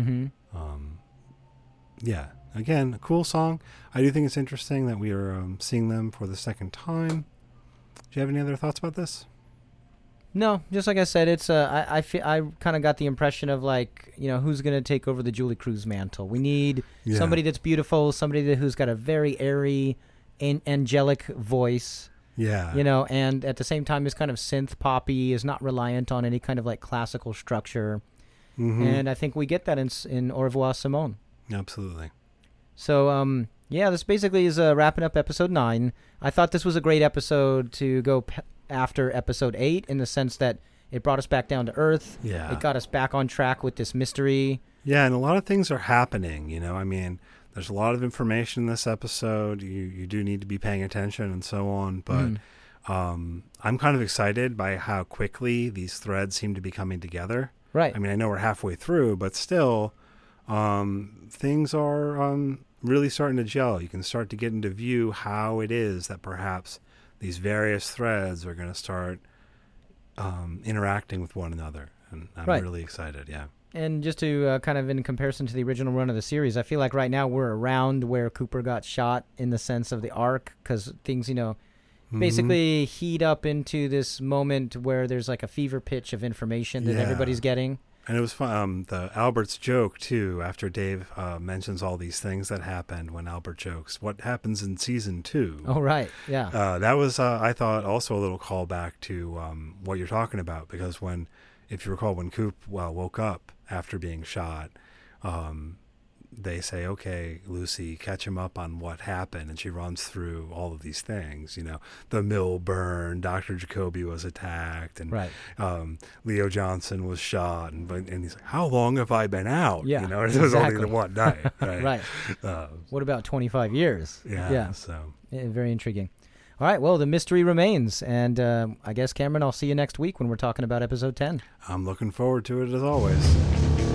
yeah, again, a cool song. I do think it's interesting that we are seeing them for the second time. Do you have any other thoughts about this? No, just like I said, it's I kind of got the impression of like, who's going to take over the Julie Cruz mantle. We need somebody that's beautiful, somebody who's got a very airy, angelic voice. Yeah. And at the same time is kind of synth poppy, is not reliant on any kind of like classical structure. Mm-hmm. And I think we get that in Au revoir, Simone. Absolutely. So, this basically is wrapping up episode 9. I thought this was a great episode to go after episode 8 in the sense that it brought us back down to earth. Yeah. It got us back on track with this mystery. Yeah, and a lot of things are happening, I mean, there's a lot of information in this episode. You do need to be paying attention and so on, but I'm kind of excited by how quickly these threads seem to be coming together. Right. I mean, I know we're halfway through, but still, things are really starting to gel. You can start to get into view how it is that perhaps these various threads are going to start interacting with one another. And I'm really excited, yeah. And just to kind of in comparison to the original run of the series, I feel like right now we're around where Cooper got shot in the sense of the arc, because things, basically heat up into this moment where there's like a fever pitch of information that everybody's getting. And it was fun. The Albert's joke, too, after Dave mentions all these things that happened when Albert jokes, what happens in season 2? Oh, right. Yeah. That was, I thought, also a little callback to what you're talking about, because if you recall, when Coop woke up after being shot, they say, okay, Lucy, catch him up on what happened. And she runs through all of these things, the mill burned, Dr. Jacoby was attacked, and Leo Johnson was shot. And he's like, how long have I been out? Yeah, it was only the one night. Right. Right. What about 25 years? Yeah. So very intriguing. All right, well, the mystery remains. And I guess, Cameron, I'll see you next week when we're talking about episode 10. I'm looking forward to it as always.